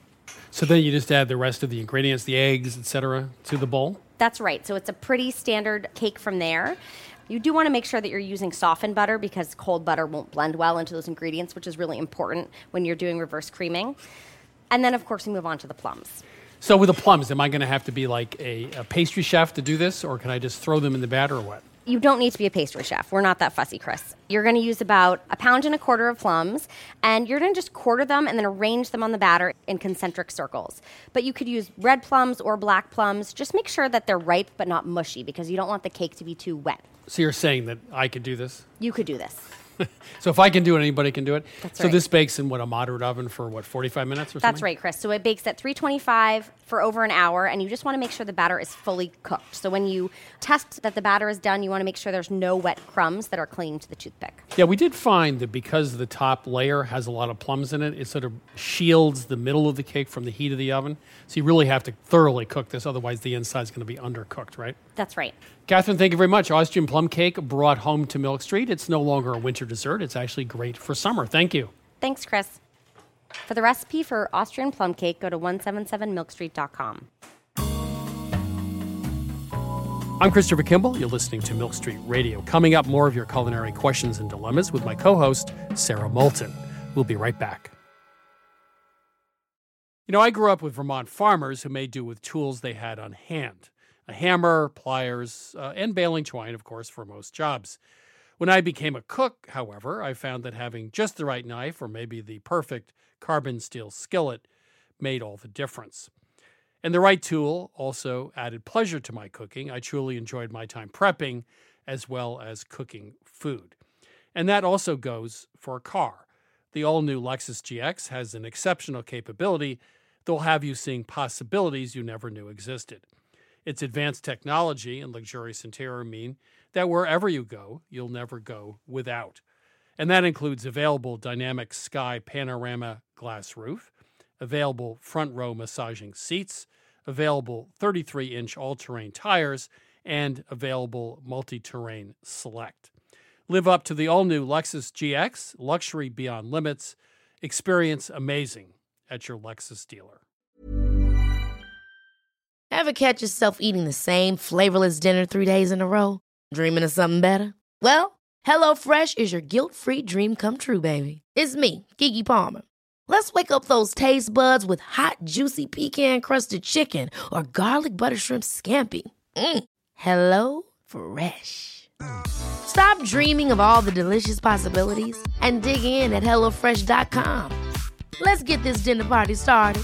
So then you just add the rest of the ingredients, the eggs, et cetera, to the bowl? That's right. So it's a pretty standard cake from there. You do want to make sure that you're using softened butter because cold butter won't blend well into those ingredients, which is really important when you're doing reverse creaming. And then, of course, we move on to the plums. So with the plums, am I going to have to be like a, a pastry chef to do this, or can I just throw them in the batter or what? You don't need to be a pastry chef. We're not that fussy, Chris. You're going to use about a pound and a quarter of plums, and you're going to just quarter them and then arrange them on the batter in concentric circles. But you could use red plums or black plums. Just make sure that they're ripe but not mushy because you don't want the cake to be too wet. So you're saying that I could do this? You could do this. So if I can do it, anybody can do it? That's so right. this bakes in, what, a moderate oven for, what, forty-five minutes or something? That's right, Chris. So it bakes at three twenty-five for over an hour, and you just want to make sure the batter is fully cooked. So when you test that the batter is done, you want to make sure there's no wet crumbs that are clinging to the toothpick. Yeah, we did find that because the top layer has a lot of plums in it, it sort of shields the middle of the cake from the heat of the oven. So you really have to thoroughly cook this, otherwise the inside's going to be undercooked, right? That's right. Catherine, thank you very much. Austrian plum cake brought home to Milk Street. It's no longer a winter dessert. It's actually great for summer. Thank you. Thanks, Chris. For the recipe for Austrian plum cake, go to one seventy-seven milk street dot com. I'm Christopher Kimball. You're listening to Milk Street Radio. Coming up, more of your culinary questions and dilemmas with my co-host, Sarah Moulton. We'll be right back. You know, I grew up with Vermont farmers who made do with tools they had on hand. A hammer, pliers, uh, and baling twine, of course, for most jobs. When I became a cook, however, I found that having just the right knife or maybe the perfect carbon steel skillet made all the difference. And the right tool also added pleasure to my cooking. I truly enjoyed my time prepping as well as cooking food. And that also goes for a car. The all-new Lexus G X has an exceptional capability that will have you seeing possibilities you never knew existed. Its advanced technology and luxurious interior mean that wherever you go, you'll never go without. And that includes available dynamic sky panorama glass roof, available front row massaging seats, available thirty-three inch all-terrain tires, and available multi-terrain select. Live up to the all-new Lexus G X, luxury beyond limits. Experience amazing at your Lexus dealer. Ever catch yourself eating the same flavorless dinner three days in a row? Dreaming of something better? Well, HelloFresh is your guilt-free dream come true, baby. It's me, Keke Palmer. Let's wake up those taste buds with hot, juicy pecan-crusted chicken or garlic butter shrimp scampi. Mm. Hello Fresh. Stop dreaming of all the delicious possibilities and dig in at hello fresh dot com. Let's get this dinner party started.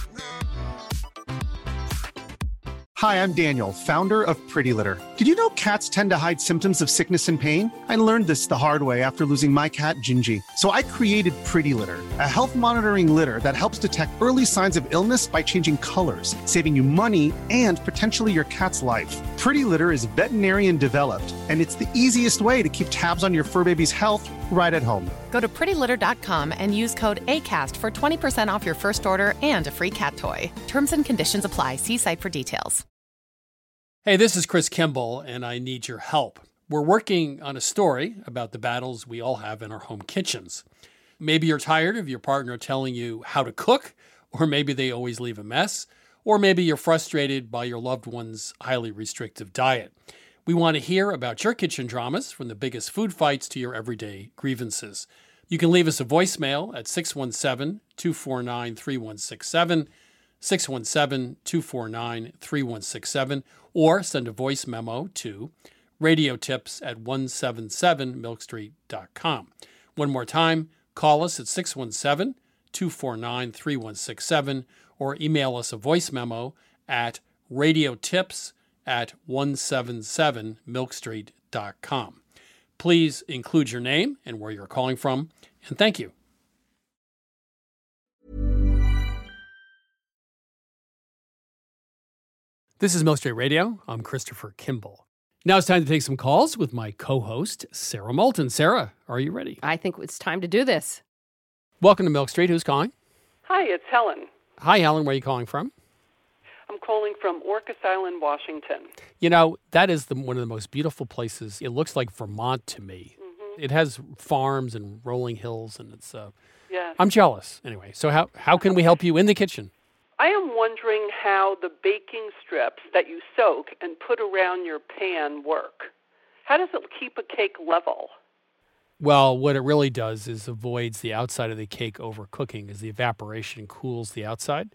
Hi, I'm Daniel, founder of Pretty Litter. Did you know cats tend to hide symptoms of sickness and pain? I learned this the hard way after losing my cat, Gingy. So I created Pretty Litter, a health monitoring litter that helps detect early signs of illness by changing colors, saving you money and potentially your cat's life. Pretty Litter is veterinarian developed, and it's the easiest way to keep tabs on your fur baby's health right at home. Go to pretty litter dot com and use code ACAST for twenty percent off your first order and a free cat toy. Terms and conditions apply. See site for details. Hey, this is Chris Kimball, and I need your help. We're working on a story about the battles we all have in our home kitchens. Maybe you're tired of your partner telling you how to cook, or maybe they always leave a mess, or maybe you're frustrated by your loved one's highly restrictive diet. We want to hear about your kitchen dramas, from the biggest food fights to your everyday grievances. You can leave us a voicemail at six one seven, two four nine, three one six seven, six one seven, two four nine, three one six seven, or send a voice memo to radiotips at one seven seven milk street dot com. One more time, call us at six one seven, two four nine, three one six seven, or email us a voice memo at radiotips at one seven seven milk street dot com. Please include your name and where you're calling from, and thank you. This is Milk Street Radio. I'm Christopher Kimball. Now it's time to take some calls with my co-host, Sarah Moulton. Sarah, are you ready? I think it's time to do this. Welcome to Milk Street. Who's calling? Hi, it's Helen. Hi, Helen. Where are you calling from? I'm calling from Orcas Island, Washington. You know, that is the, one of the most beautiful places. It looks like Vermont to me. Mm-hmm. It has farms and rolling hills, and it's... Uh, yes. I'm jealous. Anyway, so how, how can we help you in the kitchen? I am wondering how the baking strips that you soak and put around your pan work. How does it keep a cake level? Well, what it really does is avoids the outside of the cake overcooking, as the evaporation cools the outside.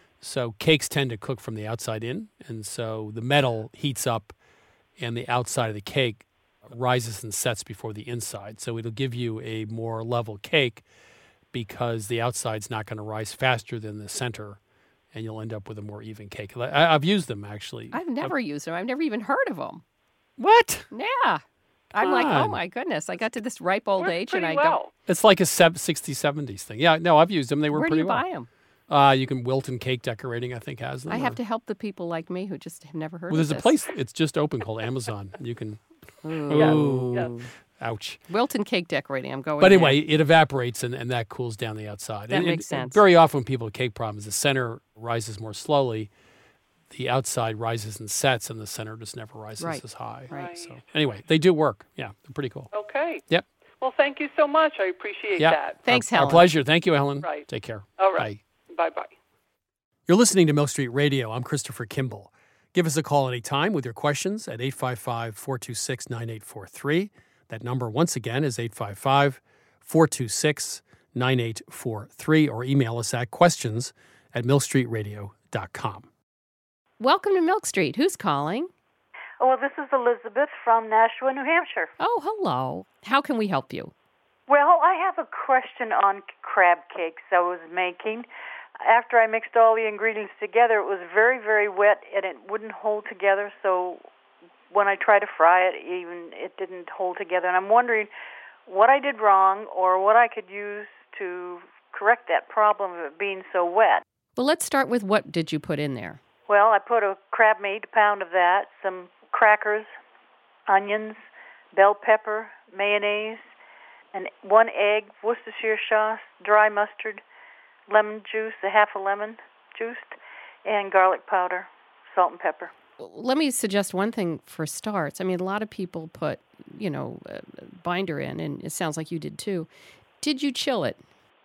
So cakes tend to cook from the outside in, and so the metal heats up and the outside of the cake rises and sets before the inside. So it'll give you a more level cake because the outside's not going to rise faster than the center, and you'll end up with a more even cake. I, I've used them, actually. I've never I've, used them. I've never even heard of them. What? Yeah. I'm Come like, oh on. my goodness. I got to this ripe old Works age and pretty I well. don't. It's like a sixties, seventies thing. Yeah, no, I've used them. They were Where do pretty you well. buy them? Uh, you can Wilton Cake Decorating, I think, has them. I have or- to help the people like me who just have never heard Well, of there's a this. place. It's just open called Amazon. You can. Ooh. Ooh. Yes. Ouch. Wilton Cake Decorating. I'm going But there. anyway, it evaporates and, and that cools down the outside. That and, makes and sense. Very often when people have cake problems, the center rises more slowly. The outside rises and sets, and the center just never rises Right. as high. Right. So anyway, they do work. Yeah, they're pretty cool. Okay. Yep. Well, thank you so much. I appreciate Yeah. that. Thanks, our, Helen. Our pleasure. Thank you, Helen. Right. Take care. All right. Bye. Bye-bye. You're listening to Milk Street Radio. I'm Christopher Kimball. Give us a call anytime with your questions at eight five five, four two six, nine eight four three. That number, once again, is eight five five, four two six, nine eight four three, or email us at questions at milk street radio dot com. Welcome to Milk Street. Who's calling? Oh, well, this is Elizabeth from Nashua, New Hampshire. Oh, hello. How can we help you? Well, I have a question on crab cakes I was making. After I mixed all the ingredients together, it was very, very wet, and it wouldn't hold together. So when I tried to fry it, even it didn't hold together. And I'm wondering what I did wrong or what I could use to correct that problem of it being so wet. Well, let's start with what did you put in there? Well, I put a crab meat, a pound of that, some crackers, onions, bell pepper, mayonnaise, and one egg, Worcestershire sauce, dry mustard, lemon juice, a half a lemon juiced, and garlic powder, salt and pepper. Let me suggest one thing for starts. I mean, a lot of people put, you know, a binder in, and it sounds like you did too. Did you chill it?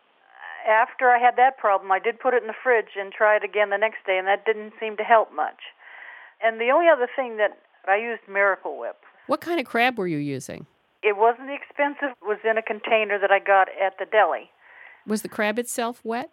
After I had that problem, I did put it in the fridge and try it again the next day, and that didn't seem to help much. And the only other thing that I used Miracle Whip. What kind of crab were you using? It wasn't expensive. It was in a container that I got at the deli. Was the crab itself wet?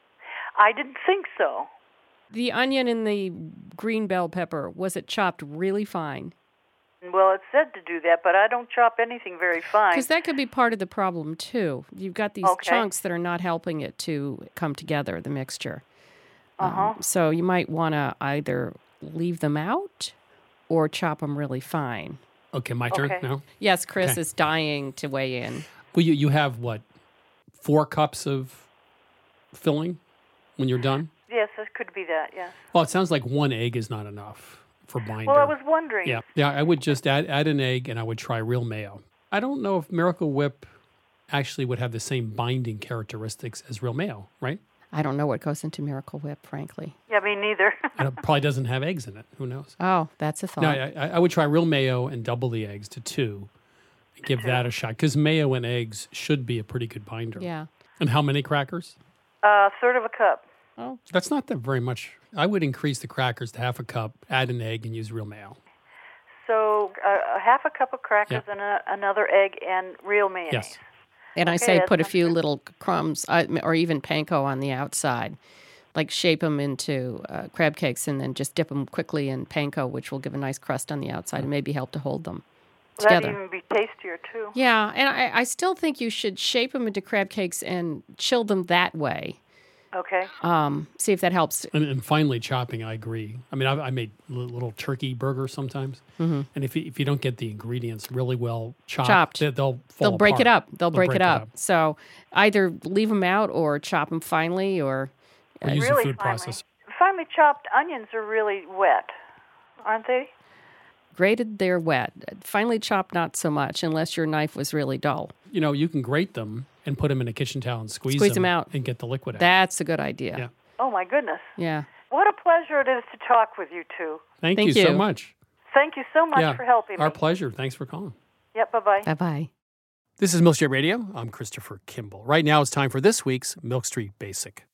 I didn't think so. The onion and the green bell pepper, was it chopped really fine? Well, it said to do that, but I don't chop anything very fine. Because that could be part of the problem, too. You've got these Okay. chunks that are not helping it to come together, the mixture. Uh-huh. Um, so you might want to either leave them out or chop them really fine. Okay, my turn Okay. now? Yes, Chris Okay. is dying to weigh in. Well, you, you have, what, four cups of filling when you're done? Yes, it could be that, yes. Well, it sounds like one egg is not enough for binder. Well, I was wondering. Yeah, yeah. I would just add add an egg, and I would try real mayo. I don't know if Miracle Whip actually would have the same binding characteristics as real mayo, right? I don't know what goes into Miracle Whip, frankly. Yeah, me neither. And it probably doesn't have eggs in it. Who knows? Oh, that's a thought. No, I, I would try real mayo and double the eggs to two. Give that a shot because mayo and eggs should be a pretty good binder. Yeah. And how many crackers? A uh, third of a cup. Oh, that's not that very much. I would increase the crackers to half a cup, add an egg, and use real mayo. So uh, a half a cup of crackers Yeah. and a, another egg and real mayonnaise. Yes. And I Okay, say that put a sounds few little crumbs uh, or even panko on the outside. Like shape them into uh, crab cakes and then just dip them quickly in panko, which will give a nice crust on the outside and maybe help to hold them That'd together. even be tastier, too. Yeah, and I, I still think you should shape them into crab cakes and chill them that way. Okay. Um, see if that helps. And, and finally, chopping, I agree. I mean, I, I made li- little turkey burgers sometimes. Mhm. And if you, if you don't get the ingredients really well chopped, Chopped. they, they'll fall They'll break it apart. up. They'll, break, it, up. So either leave them out or chop them finely or... Or use really a food finely. processor. Finely chopped onions are really wet, aren't they? Grated, they're wet. Finely chopped, not so much, unless your knife was really dull. You know, you can grate them and put them in a kitchen towel and squeeze, Squeeze them out. and get the liquid out. That's a good idea. Yeah. Oh, my goodness. Yeah. What a pleasure it is to talk with you two. Thank, Thank you, so you. much. Thank you so much yeah, for helping Our me. pleasure. Thanks for calling. Yep, bye-bye. Bye-bye. This is Milk Street Radio. I'm Christopher Kimball. Right now it's time for this week's Milk Street Basic.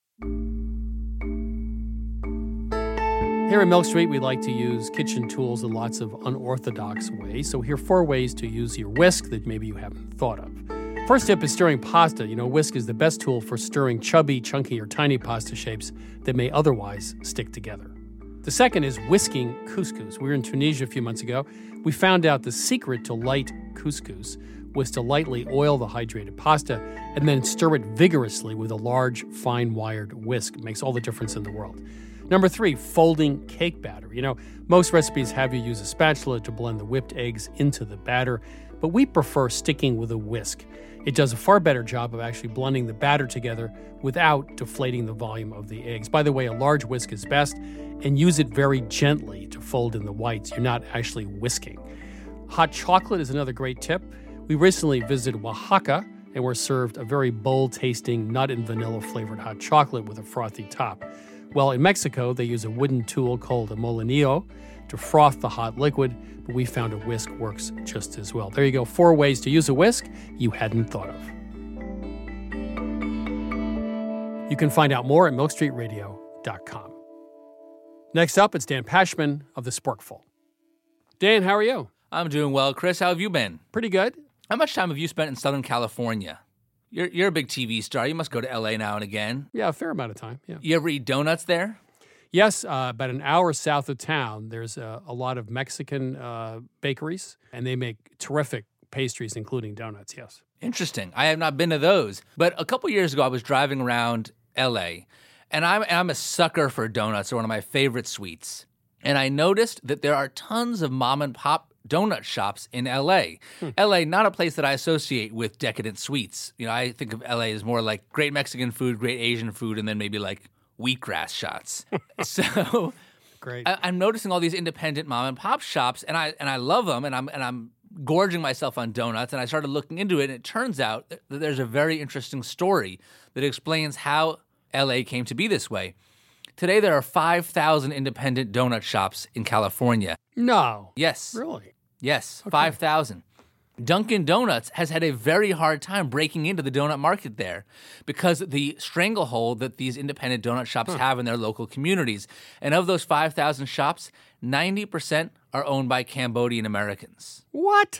Here at Milk Street, we like to use kitchen tools in lots of unorthodox ways. So here are four ways to use your whisk that maybe you haven't thought of. First tip is stirring pasta. You know, whisk is the best tool for stirring chubby, chunky, or tiny pasta shapes that may otherwise stick together. The second is whisking couscous. We were in Tunisia a few months ago. We found out the secret to light couscous was to lightly oil the hydrated pasta and then stir it vigorously with a large, fine-wired whisk. It makes all the difference in the world. Number three, folding cake batter. You know, most recipes have you use a spatula to blend the whipped eggs into the batter, but we prefer sticking with a whisk. It does a far better job of actually blending the batter together without deflating the volume of the eggs. By the way, a large whisk is best, and use it very gently to fold in the whites. You're not actually whisking. Hot chocolate is another great tip. We recently visited Oaxaca and were served a very bold-tasting nut and vanilla-flavored hot chocolate with a frothy top. Well, in Mexico, they use a wooden tool called a molinillo to froth the hot liquid, but we found a whisk works just as well. There you go, four ways to use a whisk you hadn't thought of. You can find out more at milk street radio dot com. Next up, it's Dan Pashman of The Sporkful. Dan, how are you? I'm doing well. Chris, how have you been? Pretty good. How much time have you spent in Southern California? You're you're a big T V star. You must go to L A now and again. Yeah, a fair amount of time, yeah. You ever eat donuts there? Yes, uh, about an hour south of town, there's a, a lot of Mexican uh, bakeries, and they make terrific pastries, including donuts, yes. Interesting. I have not been to those. But a couple years ago, I was driving around L A, and I'm, and I'm a sucker for donuts. They're one of my favorite sweets. And I noticed that there are tons of mom and pop donut shops in L A. Hmm. L A, not a place that I associate with decadent sweets. You know, I think of L A as more like great Mexican food, great Asian food, and then maybe like wheatgrass shots. So great. I, I'm noticing all these independent mom and pop shops, and I and I love them, and I'm and I'm gorging myself on donuts. And I started looking into it, and it turns out that there's a very interesting story that explains how L A came to be this way. Today, there are five thousand independent donut shops in California. No. Yes. Really? Yes, okay. five thousand. Dunkin' Donuts has had a very hard time breaking into the donut market there because of the stranglehold that these independent donut shops huh. have in their local communities. And of those five thousand shops, ninety percent are owned by Cambodian Americans. What?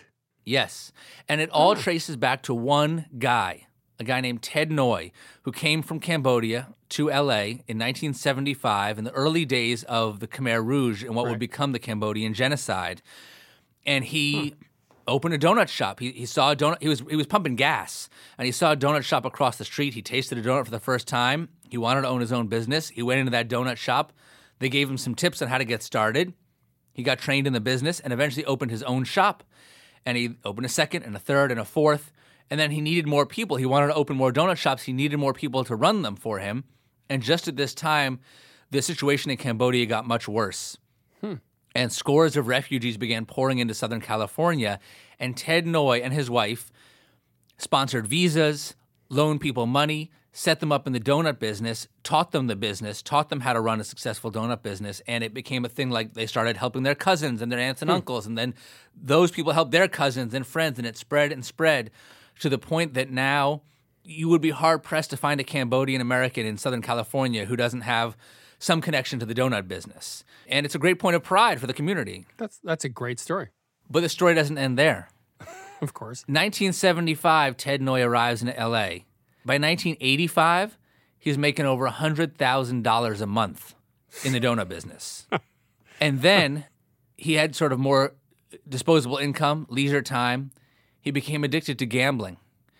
Yes. And it all traces back to one guy, a guy named Ted Noy, who came from Cambodia to L A in nineteen seventy-five in the early days of the Khmer Rouge and what Right. would become the Cambodian genocide. And he opened a donut shop. He, he saw a donut. He was he was pumping gas, and he saw a donut shop across the street. He tasted a donut for the first time. He wanted to own his own business. He went into that donut shop. They gave him some tips on how to get started. He got trained in the business and eventually opened his own shop. And he opened a second and a third and a fourth. And then he needed more people. He wanted to open more donut shops. He needed more people to run them for him. And just at this time, the situation in Cambodia got much worse. Hmm. And scores of refugees began pouring into Southern California. And Ted Noy and his wife sponsored visas, loaned people money, set them up in the donut business, taught them the business, taught them how to run a successful donut business, and it became a thing like they started helping their cousins and their aunts and Hmm. uncles, and then those people helped their cousins and friends, and it spread and spread to the point that now you would be hard-pressed to find a Cambodian American in Southern California who doesn't have some connection to the donut business. And it's a great point of pride for the community. That's that's a great story. But the story doesn't end there. Of course. nineteen seventy-five, Ted Noy arrives in L A. By nineteen eighty-five, he's making over one hundred thousand dollars a month in the donut business. And then he had sort of more disposable income, leisure time. He became addicted to gambling.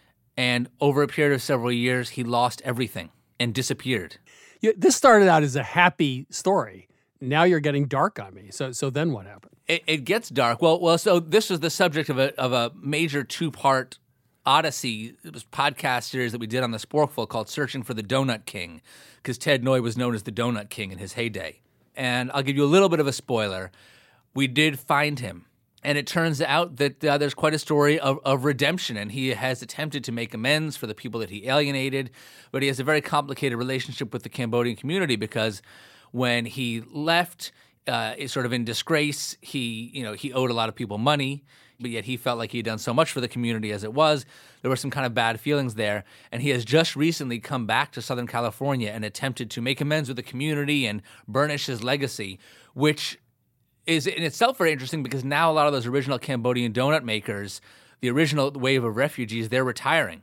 And over a period of several years, he lost everything and disappeared. Yeah, this started out as a happy story. Now you're getting dark on me. So so then what happened? It, it gets dark. Well, well. So this was the subject of a of a major two-part odyssey. It was a podcast series that we did on the Sporkful called "Searching for the Donut King," because Ted Noy was known as the Donut King in his heyday. And I'll give you a little bit of a spoiler. We did find him, and it turns out that uh, there's quite a story of, of redemption, and he has attempted to make amends for the people that he alienated, but he has a very complicated relationship with the Cambodian community because when he left, uh, sort of in disgrace, he, you know, he owed a lot of people money, but yet he felt like he had done so much for the community as it was. There were some kind of bad feelings there, and he has just recently come back to Southern California and attempted to make amends with the community and burnish his legacy, which is in itself very interesting because now a lot of those original Cambodian donut makers, the original wave of refugees, they're retiring.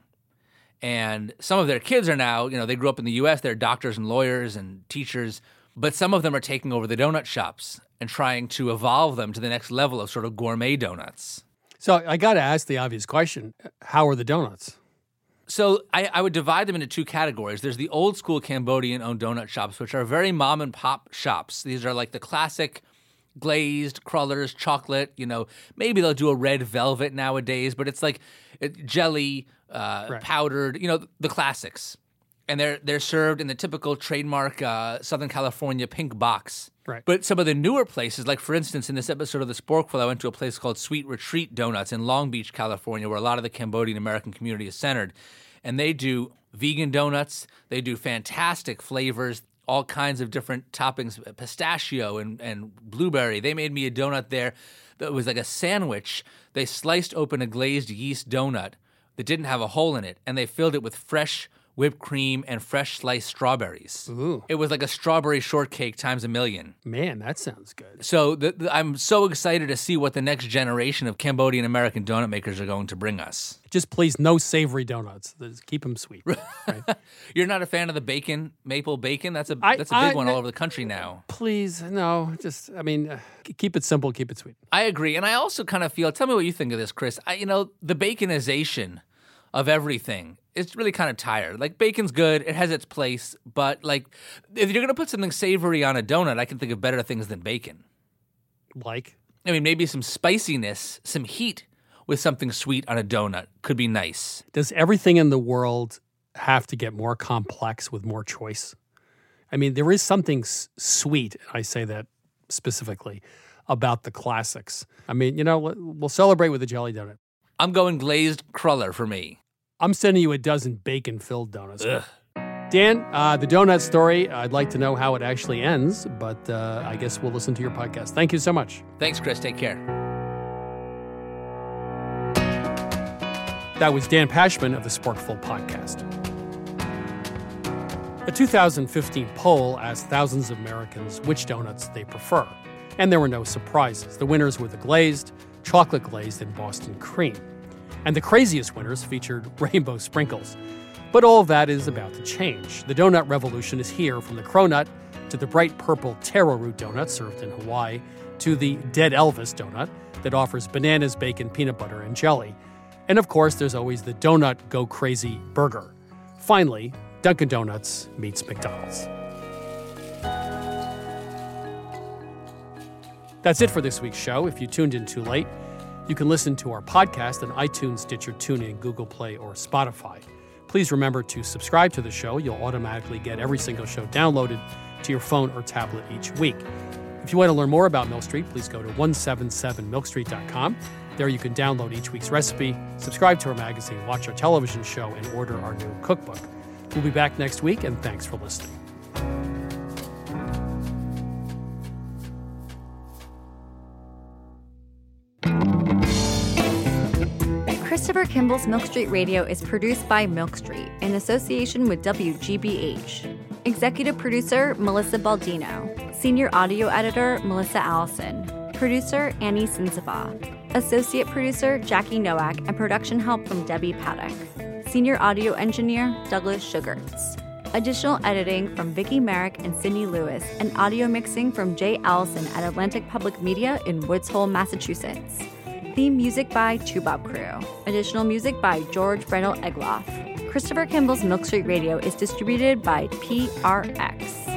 And some of their kids are now, you know, they grew up in the U S, they're doctors and lawyers and teachers, but some of them are taking over the donut shops and trying to evolve them to the next level of sort of gourmet donuts. So I got to ask the obvious question. How are the donuts? So I, I would divide them into two categories. There's the old school Cambodian-owned donut shops, which are very mom and pop shops. These are like the classic glazed crullers, chocolate, you know, maybe they'll do a red velvet nowadays, but it's like it, jelly, uh, Right. powdered, you know, the classics. And they're they're served in the typical trademark uh, Southern California pink box. Right. But some of the newer places, like for instance, in this episode of The Sporkful, I went to a place called Sweet Retreat Donuts in Long Beach, California, where a lot of the Cambodian American community is centered. And they do vegan donuts. They do fantastic flavors, all kinds of different toppings, pistachio and, and blueberry. They made me a donut there that was like a sandwich. They sliced open a glazed yeast donut that didn't have a hole in it, and they filled it with fresh whipped cream and fresh sliced strawberries. Ooh. It was like a strawberry shortcake times a million. Man, that sounds good. So the, the, I'm so excited to see what the next generation of Cambodian American donut makers are going to bring us. Just please, no savory donuts. Just keep them sweet. Right? You're not a fan of the bacon, maple bacon? That's a I- that's a big I- one all over the country now. Please, no. Just, I mean, uh, keep it simple, keep it sweet. I agree, and I also kind of feel. Tell me what you think of this, Chris. I, you know, the baconization of everything. It's really kind of tired. Like, bacon's good. It has its place. But, like, if you're going to put something savory on a donut, I can think of better things than bacon. Like? I mean, maybe some spiciness, some heat with something sweet on a donut could be nice. Does everything in the world have to get more complex with more choice? I mean, there is something s- sweet, I say that specifically, about the classics. I mean, you know, we'll celebrate with a jelly donut. I'm going glazed cruller for me. I'm sending you a dozen bacon-filled donuts. Ugh. Dan, uh, the donut story, I'd like to know how it actually ends, but uh, I guess we'll listen to your podcast. Thank you so much. Thanks, Chris. Take care. That was Dan Pashman of the Sporkful podcast. A two thousand fifteen poll asked thousands of Americans which donuts they prefer, and there were no surprises. The winners were the glazed, chocolate glazed in Boston cream. And the craziest winners featured rainbow sprinkles. But all of that is about to change. The donut revolution is here, from the cronut to the bright purple taro root donut served in Hawaii to the Dead Elvis donut that offers bananas, bacon, peanut butter, and jelly. And of course, there's always the Donut Go Crazy burger. Finally, Dunkin' Donuts meets McDonald's. That's it for this week's show. If you tuned in too late, you can listen to our podcast on iTunes, Stitcher, TuneIn, Google Play, or Spotify. Please remember to subscribe to the show. You'll automatically get every single show downloaded to your phone or tablet each week. If you want to learn more about Milk Street, please go to one seventy-seven milk street dot com. There you can download each week's recipe, subscribe to our magazine, watch our television show, and order our new cookbook. We'll be back next week, and thanks for listening. Christopher Kimball's Milk Street Radio is produced by Milk Street in association with W G B H. Executive producer, Melissa Baldino. Senior audio editor, Melissa Allison. Producer, Annie Sinsava. Associate producer, Jackie Nowak, and production help from Debbie Paddock. Senior audio engineer, Douglas Sugarts. Additional editing from Vicki Merrick and Sydney Lewis, and audio mixing from Jay Allison at Atlantic Public Media in Woods Hole, Massachusetts. Theme music by Toubab Crew. Additional music by George Brendel Egloff. Christopher Kimball's Milk Street Radio is distributed by P R X.